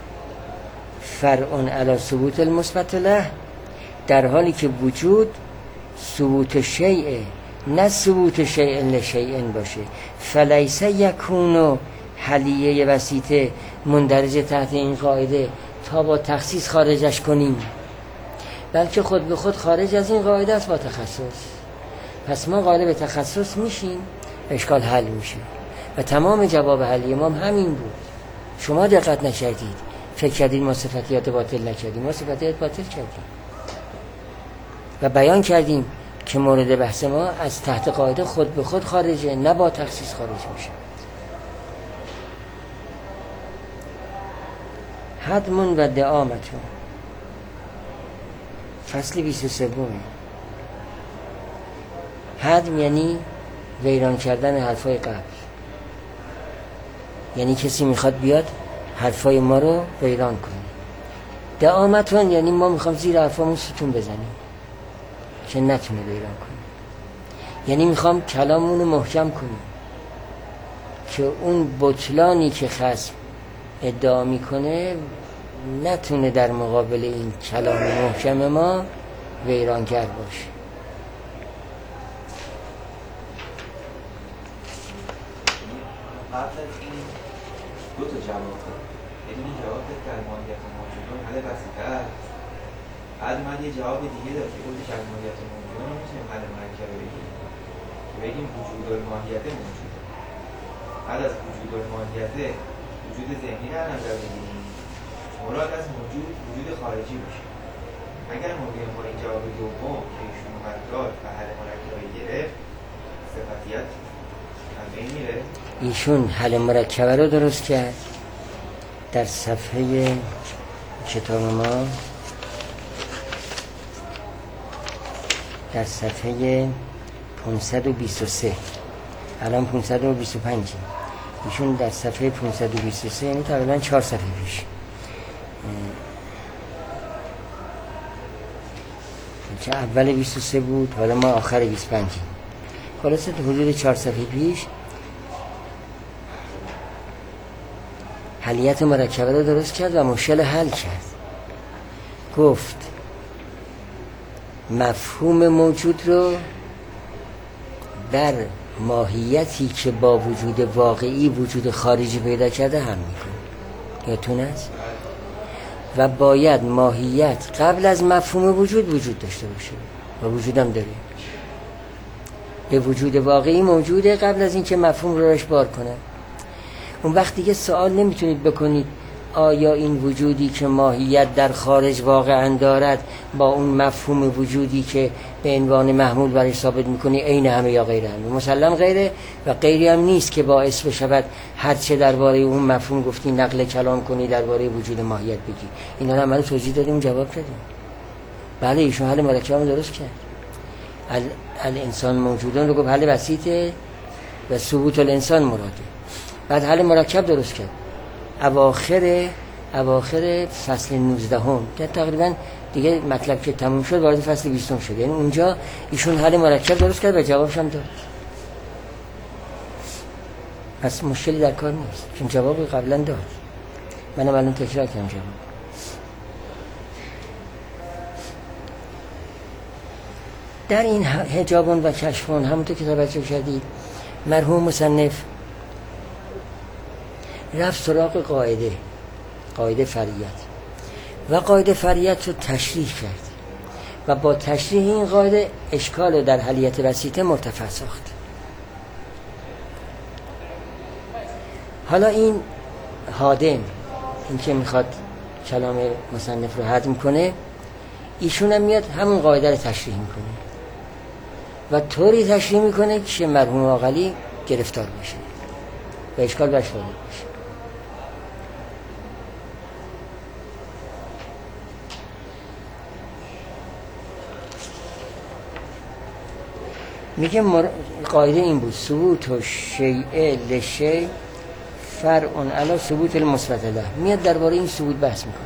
فرع علی ثبوت المثبت له، در حالی که وجود ثبوت شیء نه ثبوت شیء لشیء باشه. فلیس یکون حلیه وسیطه مندرج تحت این قاعده تا با تخصیص خارجش کنیم، بلکه خود به خود خارج از این قاعده است با تخصص. پس ما قائل به تخصص میشیم، اشکال حل میشه و تمام جواب حلی ما همین بود. شما دقت نکردید، فکر کردید ما صفتیات باطل نکردیم، ما صفتیات باطل کردیم و بیان کردیم که مورد بحث ما از تحت قاعده خود به خود خارجه، نه با تخصیص خارج میشه. حدمون و دعامتون فصل بیست و سه. حدم یعنی ویران کردن حرفای قبل، یعنی کسی میخواد بیاد حرفای ما رو ویران کنه. دعامتون یعنی ما میخوام زیر حرفامون ستون بزنیم که نتونه ویران کنه، یعنی میخوام کلامونو محکم کنیم که اون بطلانی که خصم ادعا میکنه نتونه در مقابل این کلام محکم ما ویرانگر باشه. قبل از این دو تا جواب داد، یعنی این جواب داد که الماهیت موجودون حل بسیطه است. بعد من یه جواب دیگه داد که گفت که الماهیت موجودون رو میتونیم حل مرکبه بگیم که بگیم وجود الماهیت موجوده. بعد از وجود الماهیت وجود ذهنی در نظر بگیریم، مراد از موجود وجود خارجی باشه. اگر ما بیایم با این جواب دوم که ایشون اومد داد و حل مرکبه گرفت، صفتیت از بین میره. ایشون حل مرکبه رو درست کرد در صفحه کتاب ما، در صفحه پانصد و بیست و سه. الان پانصد و بیست و پنج. ایشون در صفحه پانصد و بیست و سه، یعنی تقریبا چهار صفحه پیش، که اول بیست و سه بود، حالا ما آخر بیست و پنج. خلاصه حدود چهار صفحه پیش حلیت مرکبه رو درست کرد و مشکل حل کرد. گفت مفهوم موجود رو بر ماهیتی که با وجود واقعی وجود خارجی پیدا کرده هم میکنه، یادتون است؟ و باید ماهیت قبل از مفهوم وجود وجود داشته باشه و وجود هم داره، به وجود واقعی موجوده قبل از اینکه مفهوم رو روش بار کنه. اون وقت دیگه سوال نمیتونید بکنید آیا این وجودی که ماهیت در خارج واقعا دارد با اون مفهوم وجودی که به عنوان محمول برای ثابت میکنی عین همه یا غیر همه؟ مسلم غیره و غیری هم نیست که باعث بشود هرچه درباره اون مفهوم گفتی نقل کلام کنی درباره وجود ماهیت بگی. اینا رو عمل توضیح دادیم، جواب دادیم. بله ایشون حل مرکب درست کرد. ال... الانسان موجودان رو گفت حل بسیطه و ثبوت الانسان مراده. بعد حل مرکب درست کرد. اواخر اواخر فصل نوزده هم تقریبا دیگه مطلب که تموم شد وارد فصل بیست شد. یعنی اونجا ایشون حل مرکب درست کرد و جوابش هم داد. پس مشکلی در کار نیست چون جوابی قبلا داد. منم الان تکرار کردم جواب. در این حجابون و کشفون همونطور که توجه کردید مرحوم مصنف رفت سراغ قاعده قاعده فریت و قاعده فریت رو تشریح کرد و با تشریح این قاعده اشکال در حلیت بسیطه مرتفع ساخت. حالا این هادم این که میخواد کلام مصنف رو هضم کنه ایشون هم میاد همون قاعده رو تشریح میکنه و طوری تشریح میکنه که مرحوم عاقلی گرفتار بشه و اشکال برش وارد بشه. میگه مر... قاعده این بود ثبوت و شیء لشیء فرع علی ثبوت المثبت له. میاد درباره این ثبوت بحث میکنه.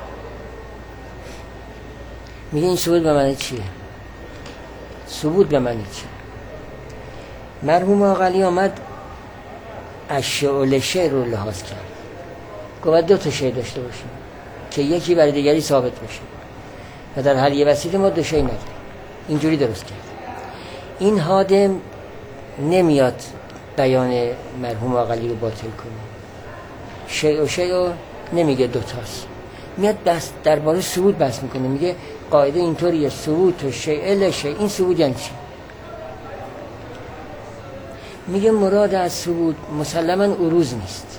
میگه این ثبوت به معنی چیه؟ ثبوت به معنی چیه؟ مرحوم عاقلی آمد اشیاء و لشیء رو لحاظ کرد. گفت دو تا شیء داشته باشیم که یکی برای دیگری ثابت بشه و در حلیه بسیط ما دو شیء نداریم. اینجوری درست کرد. این هادم نمیاد بیان مرحوم عاقلی رو باطل کنه. شیء و شیء نمیگه دوتاست. میاد بس درباره ثبوت بحث میکنه. میگه قاعده اینطوریه ثبوت و شیء لشیء. این ثبوت یعنی چی؟ میگه مراد از ثبوت مسلما عروض نیست.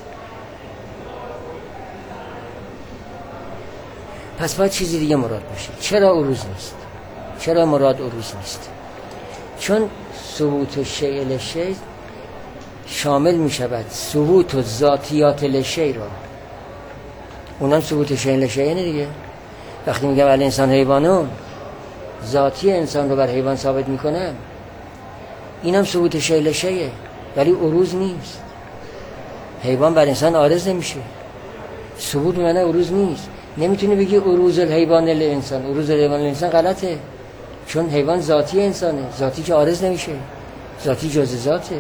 پس باید چیزی دیگه مراد باشه. چرا عروض نیست؟ چرا مراد عروض نیست؟ چون ثبوت و شیء لشیء شامل می شود ثبوت و ذاتیات لشیء را. اونم ثبوت شیء لشیء دیگه. وقتی میگم ولی انسان حیوانون ذاتی انسان رو بر حیوان ثابت میکنم اینم ثبوت شیء لشیء ولی عروض نیست. حیوان بر انسان عارض نمیشه. ثبوت معنی عروض نیست. نمیتونی بگی عروض الحیوان الانسان. عروض الحیوان الانسان غلطه چون حیوان ذاتی انسانه. ذاتی که عارض نمیشه. ذاتی جز ذاته.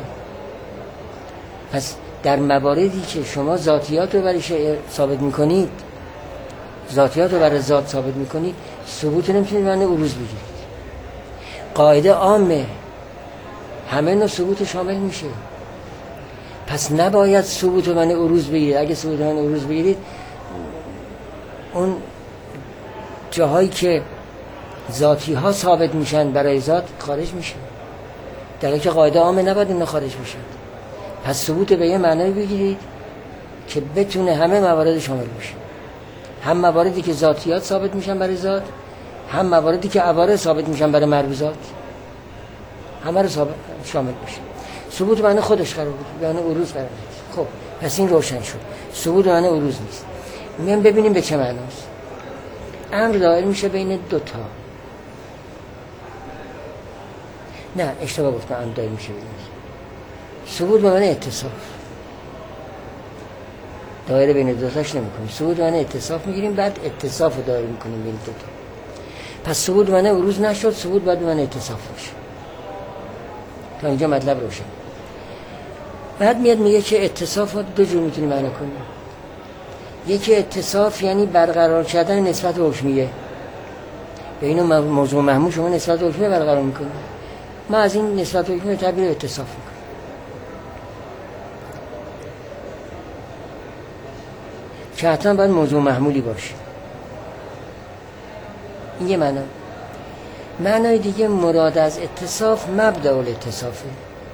پس در مواردی که شما ذاتیات رو برای شیء ثابت میکنید ذاتیات رو برای ذات ثابت میکنید ثبوت نمیتونید معنی عروض بگیرید. قاعده عامه همه نوع ثبوت شامل میشه. پس نباید ثبوت رو معنی عروض بگیرید. اگه ثبوت رو معنی عروض بگیرید اون جاهایی که ذاتی ها ثابت میشن برای ذات خارج میشه. در حالی که قاعده عامه نباید اینا خارج بشن. پس ثبوت به یه معنی بگیرید که بتونه همه موارد شامل بشه. هم مواردی که ذاتیات ثابت میشن برای ذات هم مواردی که عوارض ثابت میشن برای مربوطات همه رو ثابت شامل بشه. ثبوت معنی خودش قرار بود معنی عروض قرار بود. خب پس این روشن شد. ثبوت معنی عروض نیست. میام ببینیم به چه معناست. امر دائر میشه بین دو تا. نه اشتباه گفتم. امر دائر میشه بین ثبوت به معنی اتصاف. دایره بین دو تاش نمی‌کنیم. ثبوت معنی اتصاف میگیریم بعد اتصاف رو دایره می‌کنیم بین دو تا. پس ثبوت معنی عروض نشد. ثبوت باید به معنی اتصاف باشه. تا اینجا مطلب روشن. بعد میاد میگه که اتصاف رو دو جور میتونیم معنی کنیم. یکی اتصاف یعنی برقرار کردن نسبت حکمیه. به اینو موضوع محمول شما نسبت حکمیه برقرار می‌کنید. ما از این نسبت حکمیه تعبیر اتصاف می‌کنیم. که حتما باید موضوع محمولی باشه. این یه معنی. معنای دیگه مراد از اتصاف مبدأ الاتصافه.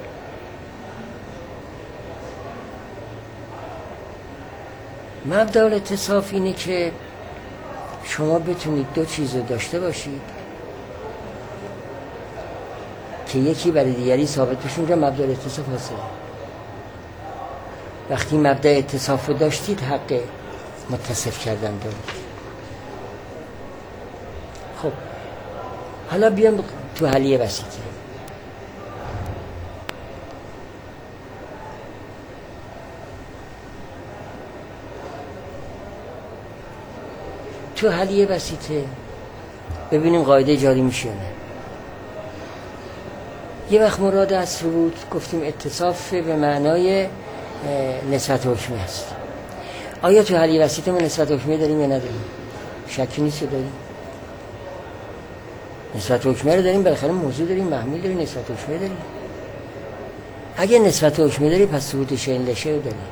مبدأ الاتصاف اینه که شما بتونید دو چیز رو داشته باشید که یکی برای دیگری ثابت بشه. اونجا مبدأ الاتصاف هست. وقتی مبدأ اتصاف رو داشتید حق متصف کردن دارید. خب حالا بیام تو حلیه بسیطه. تو حلیه وسیطه ببینیم قاعده جاری میشه نه. یه وقت مراد از ثبوت گفتیم اتصاف به معنای نسبت حکمی است. آیا تو حلیه وسیطه ما نسبت حکمی داریم یا نداریم؟ شکی نیست داریم. نسبت حکمی رو داریم، بالاخره موضوع داریم، محمول داریم، نسبت حکمی داریم. اگه نسبت حکمی داری پس ثبوت شیء لشیء رو داریم.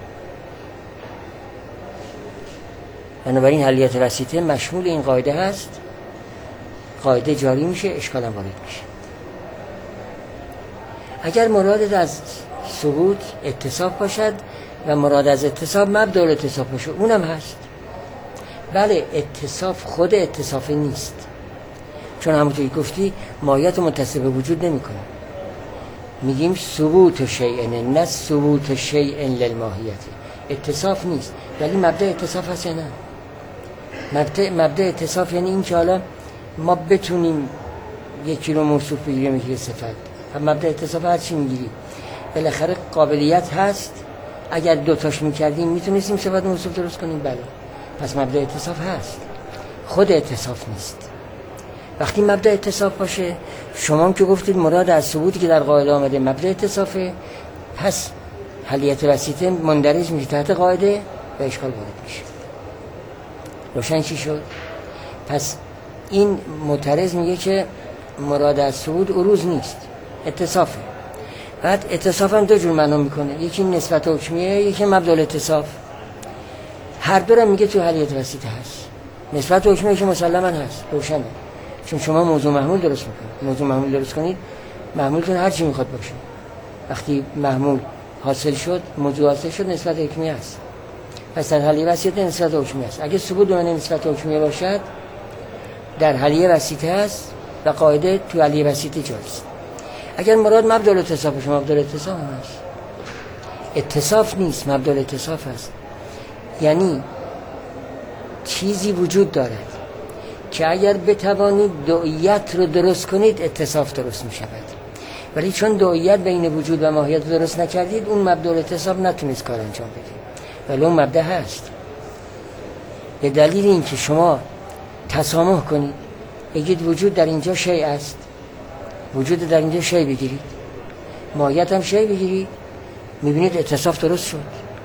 بنابراین حلیت وسیطه مشمول این قاعده هست، قاعده جاری میشه، اشکال هم وارد میشه. اگر مراد از ثبوت اتصاف باشد و مراد از اتصاف مبدأ الاتصاف باشه اونم هست. بله اتصاف خود اتصاف نیست، چون همونطوری گفتی ماهیت متصل به وجود نمیکنه. میگیم ثبوت شیء نه ثبوت شیء للماهیت. اتصاف نیست ولی مبدأ اتصاف هست یا نه؟ مبدأ مبدأ اتصاف یعنی این که حالا ما بتونیم یکی رو موصوف بگیریم یکی رو صفت. مبدأ اتصاف هر چی میگیری بالاخره قابلیت هست. اگر دوتاش میکردیم میتونستیم صفت موصوف درست کنیم. بله پس مبدأ اتصاف هست، خود اتصاف نیست. وقتی مبدأ اتصاف باشه شما هم که گفتید مراد از ثبوتی که در قاعده آمده مبدأ اتصافه، پس حلیت وسیطه مندرج میشه تحت قاعده و اشکال وارد میشه. روشن چی شد؟ پس این معترض میگه که مراد از ثبوت عروض نیست، اتصافه. بعد اتصاف هم دو جور معنا میکنه، یکی نسبت حکمیه یکی مبدأ الاتصاف. هر دو را میگه تو حلیت وسیطه هست. نسبت حکمیه که مسلما هست، روشنه، چون شما موضوع محمول درست میکنید. موضوع محمول درست کنید، محمولتون هر چی میخواد باشه. وقتی محمول حاصل شد، موضوع حاصل شد، نسبت حکمیه هست. پس در حلیه وسیطه نسبت حکمیه هست. اگه ثبوت دونه نسبت حکمیه باشد در حلیه وسیطه هست و قاعده تو حلیه وسیطه جاری است. اگر مراد مبدأ الاتصاف باشه مبدأ الاتصاف هست. اتصاف نیست، مبدأ الاتصاف هست. یعنی چیزی وجود دارد که اگر بتوانید دوئیت رو درست کنید اتصاف درست می شود، ولی چون دوئیت بین وجود و ماهیت رو درست نکردید اون مبدأ الاتصاف نتونید کار انجام بدید، ولی اون مبدأ هست. به دلیل اینکه شما تسامح کنید بگید وجود در اینجا شیء است، وجود در اینجا شیء بگیرید، ماهیت هم شیء بگیرید، میبینید اتصاف درست شد.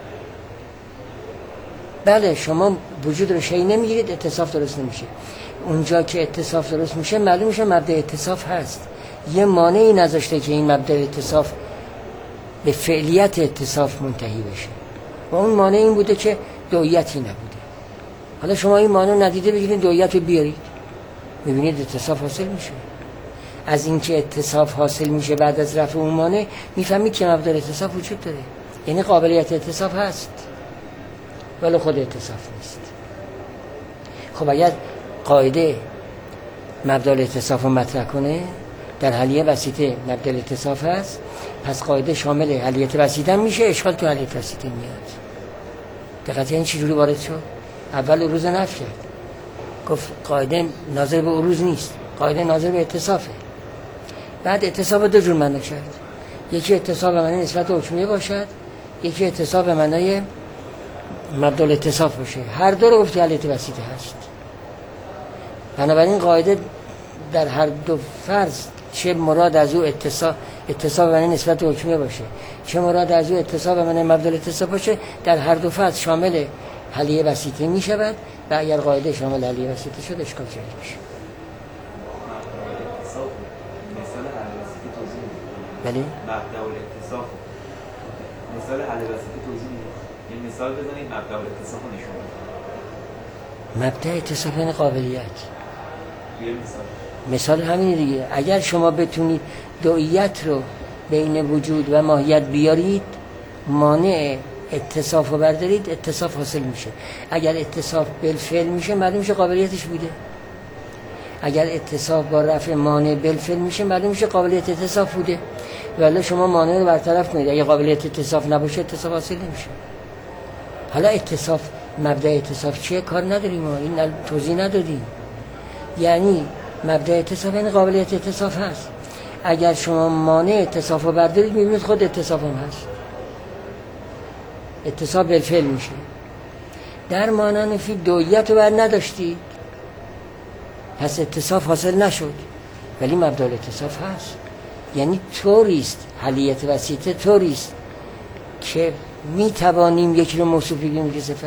بله شما وجود رو شیء نمیگیرید اتصاف درست نمیشه. اونجا که اتصاف درست میشه معلوم میشه مبدأ اتصاف هست. یه مانعی نذاشته که این مبدأ اتصاف به فعلیت اتصاف منتهی بشه و اون مانع این بوده که دوئیتی نبوده. حالا شما این مانع ندیده بگیرید دوئیت رو بیارید، میبینید اتصاف حاصل میشه. از اینکه اتصاف حاصل میشه بعد از رفع اون مانع میفهمید که مبدأ اتصاف وجود داره، یعنی قابلیت اتصاف هست ولی خود اتصاف نیست. خب اگر قاعده مبدأ الاتصاف رو مطرح کنه در حلیه وسیطه مبدأ الاتصاف هست، پس قاعده شامل حلیت وسیطه میشه، اشکال تو حلیت وسیطه میاد. دقیقاً این چجوری وارد شد؟ اول عروض نفی کرد، گفت قاعده ناظر به عروض نیست، قاعده ناظر به اتصافه. بعد اتصاف دو جور معنا کرد، یکی اتصاف به معنای نسبت حکمیه باشد، یکی اتصاف به معنای مبدأ الاتصاف باشه. هر دو رو گفت حلیت وسیطه هست. بنابراین قاعده در هر دو فرض چه مراد از او اتصاف اتصاف به معنای نسبت حکمیه باشه، چه مراد از او اتصاف به معنای مبدأ الاتصاف باشه، در هر دو فرض شامل حلیه وسیطه می شود و اگر قاعده شامل حلیه وسیطه شد اشکال جاری میشه. بله؟ مبدأ الاتصاف مثال حلیه وسیطه توضیح میده. یه مثال بزنید مبدأ الاتصاف رو نشون بده. مبدأ اتصاف یعنی قابلیت. یه مثال. مثال همینه دیگه. اگر شما بتونید دوئیت رو بین وجود و ماهیت بیارید، مانع اتصاف رو بردارید، اتصاف حاصل میشه. اگر اتصاف بالفعل میشه معلوم میشه قابلیتش بوده. اگر اتصاف با رفع مانع بالفعل میشه معلوم میشه قابلیت اتصاف بوده. ولی شما مانع رو برطرف کنید، اگه قابلیت اتصاف نباشه اتصاف حاصل نمیشه. حالا اتصاف مبدأ اتصاف چیه کار نداریم، ما این توضیح ندادیم. یعنی مبدأ اتصاف یعنی قابلیت اتصاف هست. اگر شما مانع اتصاف رو بردارید میبینید خود اتصاف هم هست، اتصاف بالفعل میشه. در مانع نفی دوئیت رو بر نداشتید، پس اتصاف حاصل نشد، ولی مبدا الاتصاف هست. یعنی طوریست، حلیت وسیطه طوریست که می توانیم یکی رو موصوف بگیم که صفت.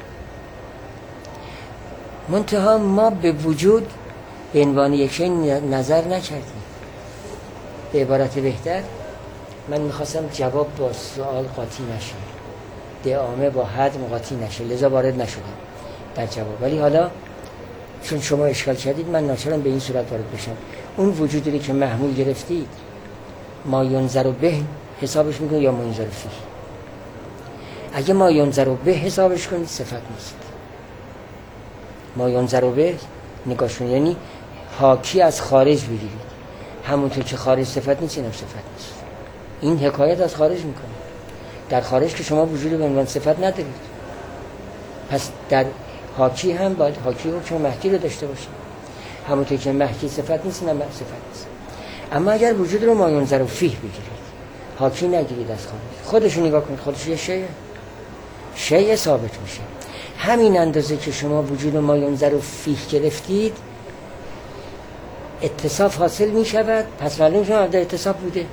منتها ما به وجود به عنوان یک شی نظر نکردیم. به عبارت بهتر من میخواستم جواب با سوال قاطی نشه، دعامه با حد قاطی نشه، لذا وارد نشدم در جواب. ولی حالا چون شما اشکال کردید من ناچارم به این صورت وارد بشم. اون وجودی که محمول گرفتید ما ینظر به حسابش میکنید یا منظر فیه؟ اگه ما ینظر به حسابش کنید صفت نیست. ما ینظر به نگاش کنید یعنی حاکی از خارج بگیرید، همونطور که خارج صفت نیست اینم صفت نیست. این حکایت از خارج میکنه. در خارج که شما وجود به عنوان صفت ندارید، پس در حاکی هم باید حاکی حکم محکی رو داشته باشید. همونطور که محکی صفت نیست اینم صفت نیست. اما اگر وجود رو ما ینظر فیه بگیرید، حاکی نگیرید از خارج، خودشو نگاه کنید، خودش یه شیء شیء ثابت میشه. همین اندازه که شما وجود ما ینظر فیه گرفتید اتصاف حاصل می شود، پس معلوم شما مبدا اتصاف بوده.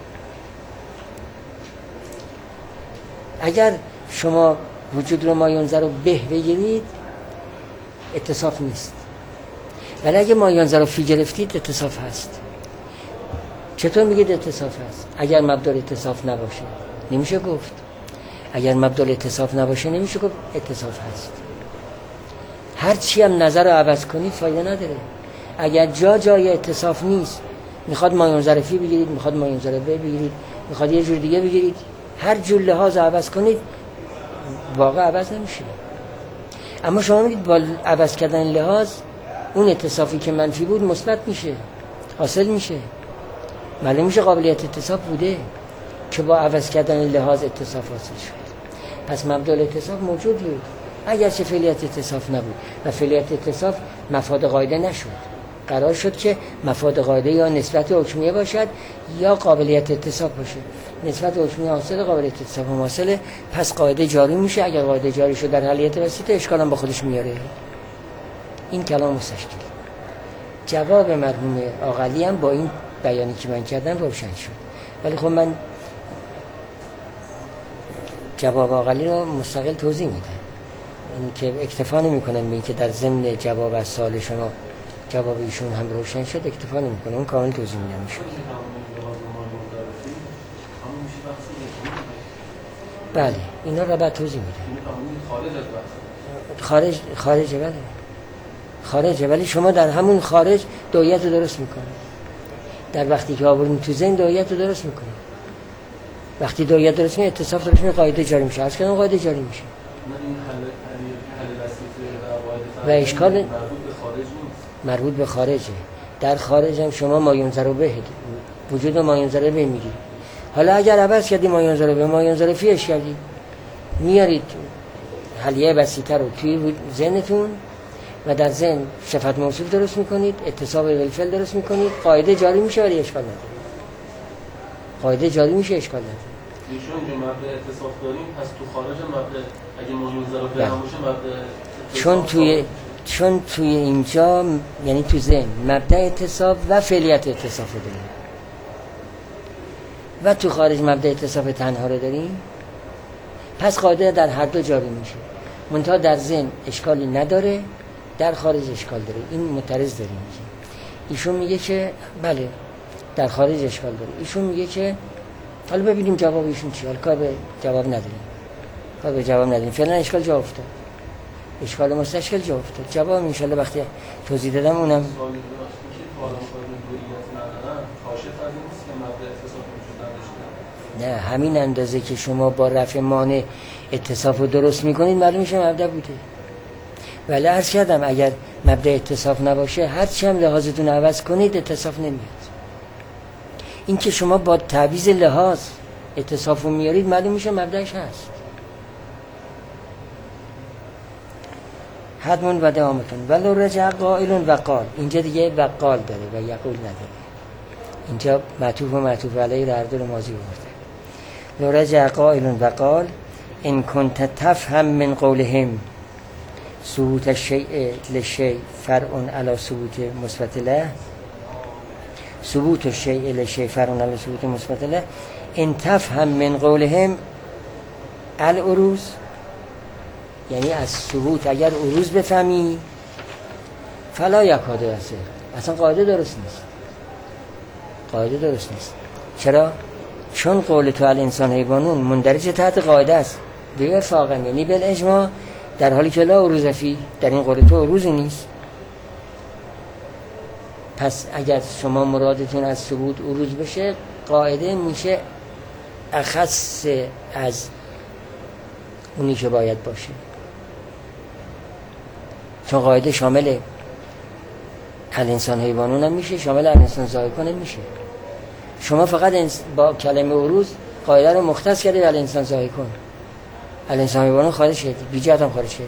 اگر شما وجود رو ما ینظر به بگیرید اتصاف نیست، ولی اگه ما ینظر فیه گرفتید اتصاف هست. چطور میگید اتصاف هست؟ اگر مبدا اتصاف نباشه نمیشه گفت. اگر مبدا اتصاف نباشه نمیشه گفت اتصاف هست. هر چی هم نظر رو عوض کنید فایده نداره. اگر جا جای اتصاف نیست، میخواد ما ینظر فیه بگیرید، میخواد ما ینظر به بگیرید، میخواد یه جور دیگه بگیرید، هر جور لحاظ عوض کنید واقع عوض نمیشه. اما شما میگید با عوض کردن لحاظ اون اتصافی که منفی بود مثبت میشه، حاصل میشه، معلوم میشه قابلیت اتصاف بوده که با عوض کردن لحاظ اتصاف حاصل شد. پس مبدا الاتصاف موجود بود اگرچه فعلیت اتصاف نبود و فعلیت اتصاف مفاد قاعده نشد. قرار شد که مفاد قاعده یا نسبت حکمیه باشد یا قابلیت اتصاف باشه. نسبت حکمیه حاصل، قابلیت اتصاف هم حاصله، پس قاعده جاری میشه. اگر قاعده جاری شد در حلیت وسیطه اشکال هم با خودش میاره. این کلام مستشکل. جواب مرحوم عاقلی هم با این بیانی که من کردم روشن شد. ولی خب من جواب عاقلی رو مستقل توضیح میدم. این که اکتفا نمی‌کنم به این که در ضمن جواب از سوال شما جواب ایشون هم روشن شد، اکتفا نمی‌کنم، اون کامل توضیح میدم میشه. بله اینا رو بعد توضیح میدم. خارج خارجه بله خارجه، ولی شما در همون خارج دویت رو درست میکنید. در وقتی که آوردیم تو ذهن دویت رو درست میکنید. وقتی دویت درست میکنید اتصاف درست میکنید، قاعده جاری میشه. از کنم قاعده جاری میشه و اشکال مربوط به خارج نیست، مربوط به خارجه. در خارج هم شما ما ینظر به وجود ما ینظر به میگید. حالا اگر عوض کردی ما ینظر به ما ینظر فیش کردی، میارید حلیه وسیطه رو توی ذهنتون و در ذهن صفت موصوف درست میکنید، اتصاف بالفعل درست میکنید، قاعده جاری میشه ولی اشکال نداره. قاعده جاری میشه اشکال نداره. ایشون که مبدا اتصاف داریم، پس تو خارج مبدا اگه ما ینظر به نباشه مبدا چون توی چون توی اینجا یعنی تو ذهن مبدا اتصاف و فعلیت اتصاف رو داریم و تو خارج مبدا اتصاف تنها رو داریم، پس قاعده در هر دو جاری میشه. منتها در ذهن اشکالی نداره، در خارج اشکال داره. این معترض داره میگه. ایشون میگه که بله در خارج اشکال داره. ایشون میگه که حالا ببینیم جواب ایشون چیه. حالا کار به جواب نداریم. کار به جواب نداریم. فعلا اشکال جواب افتاد. اشکال مستشکل جواب افتاد. جواب ان شاءالله وقتی توضیح دادم اونم نه همین اندازه که شما با رفع مانع اتصاف رو درست میکنید معلوم میشه مبدا بوده. ولی عرض کردم اگر مبدا اتصاف نباشه هر چی هم لحاظتون عوض کنید اتصاف نمیاد. این که شما با تعویض لحاظ اتصاف رو میارید معلوم میشه مبداش هست. حدمون و دامتون ولو رجع قائل و قال. اینجا دیگه و قال داره و یقول نداره. اینجا معطوف و معطوف علیه رو هر دو ماضی برده. لو رجع قائل و قال ان كنت تفهم من قولهم ثبوت الشیء لشیء فرع علی ثبوت مثبت له، ثبوت الشیء لشیء فرع علی ثبوت مثبت له، ان تفهم من قولهم العروض، یعنی از ثبوت اگر عروض بفهمی فلا یکاد یصح، اصلا قاعده درست نیست، قاعده درست نیست. چرا؟ چون قول تو الانسان حیوانون مندرج تحت قاعده است به افاقا، یعنی بالاجماع، در حالی که لا عروض فی، در این قول تو عروضی نیست. پس اگر شما مرادتون از ثبوت عروض بشه، قاعده میشه اخص از اونی که باید باشه، چون قاعده شامل الانسان حیوانون هم میشه، شامل الانسان ذائقون هم میشه. شما فقط با کلمه عروض قاعده رو مختص کردی به الانسان ذائقون، الانسان حیوانون خارج شدی، بی جهت هم خارج شدی.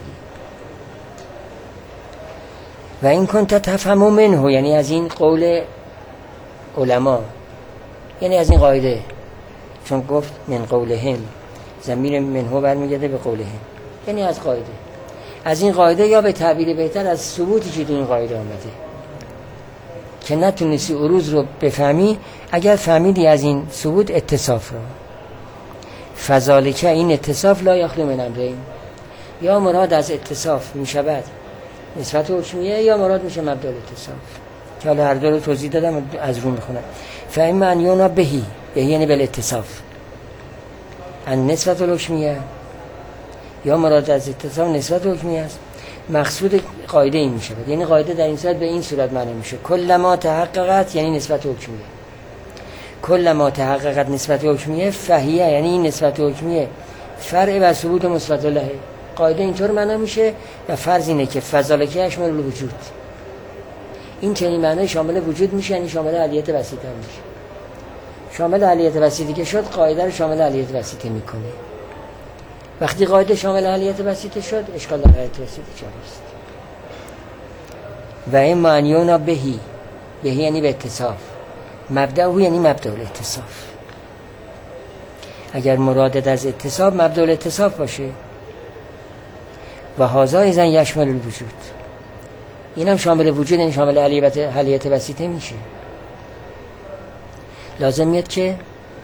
و این کنت تفهم منه، یعنی از این قول علما، یعنی از این قاعده، چون گفت من قولهم، ضمیر منه برمیگرده به قولهم، یعنی از قاعده، از این قاعده، یا به تعبیر بهتر از ثبوتی که تو این قاعده آمده که نتونستی عروض رو بفهمی، اگر فهمیدی از این ثبوت اتصاف رو، فذالک، این اتصاف لا یخلو من امرین، یا مراد از اتصاف میشود نسبت حکمیه، یا مراد میشه مبدأ الاتصاف، که حالا هر دو رو توضیح دادم، از رو میخونم. فاما ان یونا بهی، بهی یعنی بالاتصاف، ان نسبت الحکمیه، یا مراد از اتصاف نسبت حکمیه است، مقصود قاعده این میشه، یعنی قاعده در این صورت به این صورت معنی میشه کل ما تحققت، یعنی نسبت حکمیه، کل ما تحققت نسبت حکمیه فهیه، یعنی این نسبت حکمیه فرع و ثبوت مثبت له. قاعده اینطور معنی میشه و فرض اینه که فضالکه اشمال الوجود، این چنین معنی شامل وجود میشه، یعنی شامل علیت وسیطه میشه. شامل علیت وسیطه که شد، قاعده رو شامل علیت وسیطه میکنه. وقتی قاعده شامل علیت وسیطه شد، اشکال در علیت وسیطه جاست. و این معنیونا بهی، بهی یعنی به اتصاف، مبدأ او یعنی مبدأ الاتصاف. اگر مرادت از اتصاف مبدأ الاتصاف باشه، و هازا ایزن یشمل الوجود، این هم شامل وجود، این شامل علیت وسیطه میشه. لازم میاد که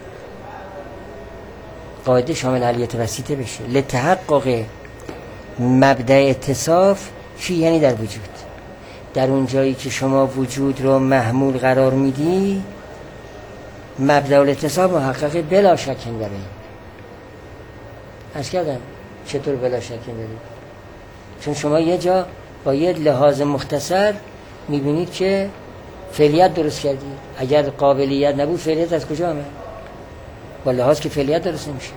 قاعده شامل علیت وسیطه بشه، لتحقق مبدأ اتصاف چی؟ یعنی در وجود، در اون جایی که شما وجود رو محمول قرار میدی، مبدأ الاتصاف محققه بلا شک برای این. عرض کردم چطور بلا شک برای؟ چون شما یه جا با یه لحاظ مختصر میبینید که فعلیت درست کردی، اگر قابلیت نبود فعلیت از کجا آمد؟ با لحاظ که فعلیت درست نمیشه.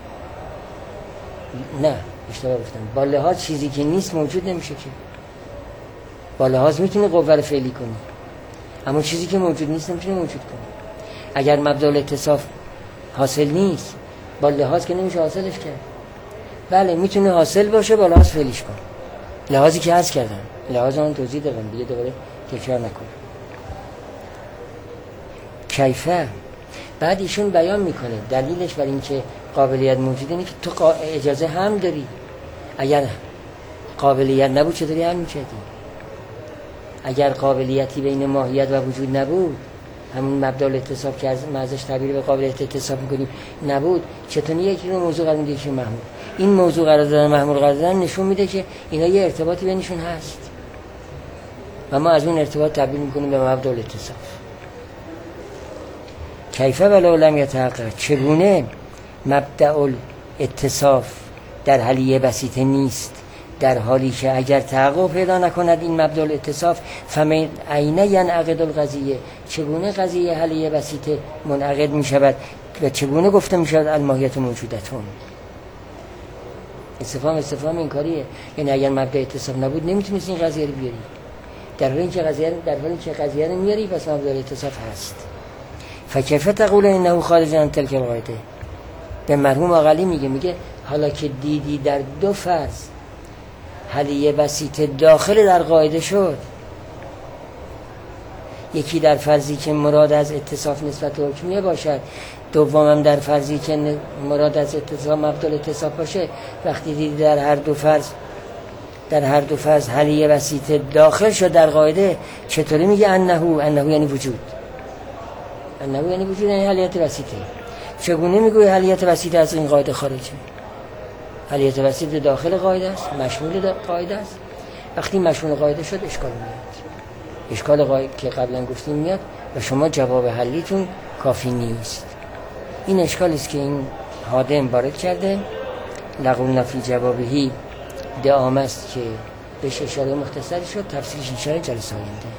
نه اشتباه گفتم، با لحاظ چیزی که نیست موجود نمیشه که. با لحاظ میتونی قوه رو فعلی کنی، اما چیزی که موجود نیست نمیتونی موجود کنی. اگر مبدأ الاتصاف حاصل نیست، با لحاظ که نمیشه حاصلش کرد. بله میتونه حاصل باشه، با لحاظ فعلیش کن، لحاظی که عرض کردم، لحاظ اون توضیح دادم دیگه، دوباره تکرار نکن. کیفه بعد ایشون بیان میکنه دلیلش بر این که قابلیت موجوده اینه که تو اجازه هم داری، اگر قابلیت نبود چطوری هم میکردی؟ اگر قابلیتی بین ماهیت و وجود نبود، همون مبدأ الاتصاف که ما ازش تعبیر به قابلیت اتصاف میکنیم نبود، چطوری یکی رو موضوع قرار میده یکی محمول؟ این موضوع قرار دادن محمول قرار دادن نشون میده که اینا یه ارتباطی بینشون هست و ما از اون ارتباط تعبیر میکنیم به مبدأ الاتصاف. کیفه ولو لم یتحقق، چگونه مبدأ الاتصاف در حلیه بسیطه نیست، در حالی که اگر تحقق پیدا نکند این مبدأ الاتصاف فمن عین ینعقد القضیه، چگونه قضیه حلیه بسیطه منعقد می شود و چگونه گفته می شود الماهیت موجودتون؟ استفهام استفهام اینکاریه، یعنی اگر مبدأ اتصاف نبود نمیتونستی این قضیه رو بیاری، در حالی که قضیه در حالی که قضیه رو میاری پس مبدأ الاتصاف هست. فکیف تقول انه خارج عن تلک القاعده، به مرحوم آقلی میگه میگه حالا که دیدی در دو فرض حلیه بسیطه داخل در قاعده شد، یکی در فرضی که مراد از اتصاف نسبت حکمیه باشد، دومم در فرضی که مراد از اتصاف مبدأ اتصاف باشه، وقتی دیدی در هر دو فرض در هر دو فاز حلیه وسیطه داخل شد در قاعده، چطوری میگه انه؟ انه یعنی وجود، انه یعنی وجود، یعنی حلیت وسیطه. چگونه میگوی حلیت وسیطه از این قاعده خارجه؟ حلیت وسیطه داخل قاعده است، مشمول قاعده است. وقتی مشمول قاعده شد اشکال میاد، اشکال قاعده که قبلا گفتیم میاد و شما جواب حلیتون کافی نیست. این اشکالی است که این حادم وارد کرده. لقولنا فی جوابهی دعامه است که بهش اشاره مختصری شد، تفسیرش ان شاء الله جلسه آینده.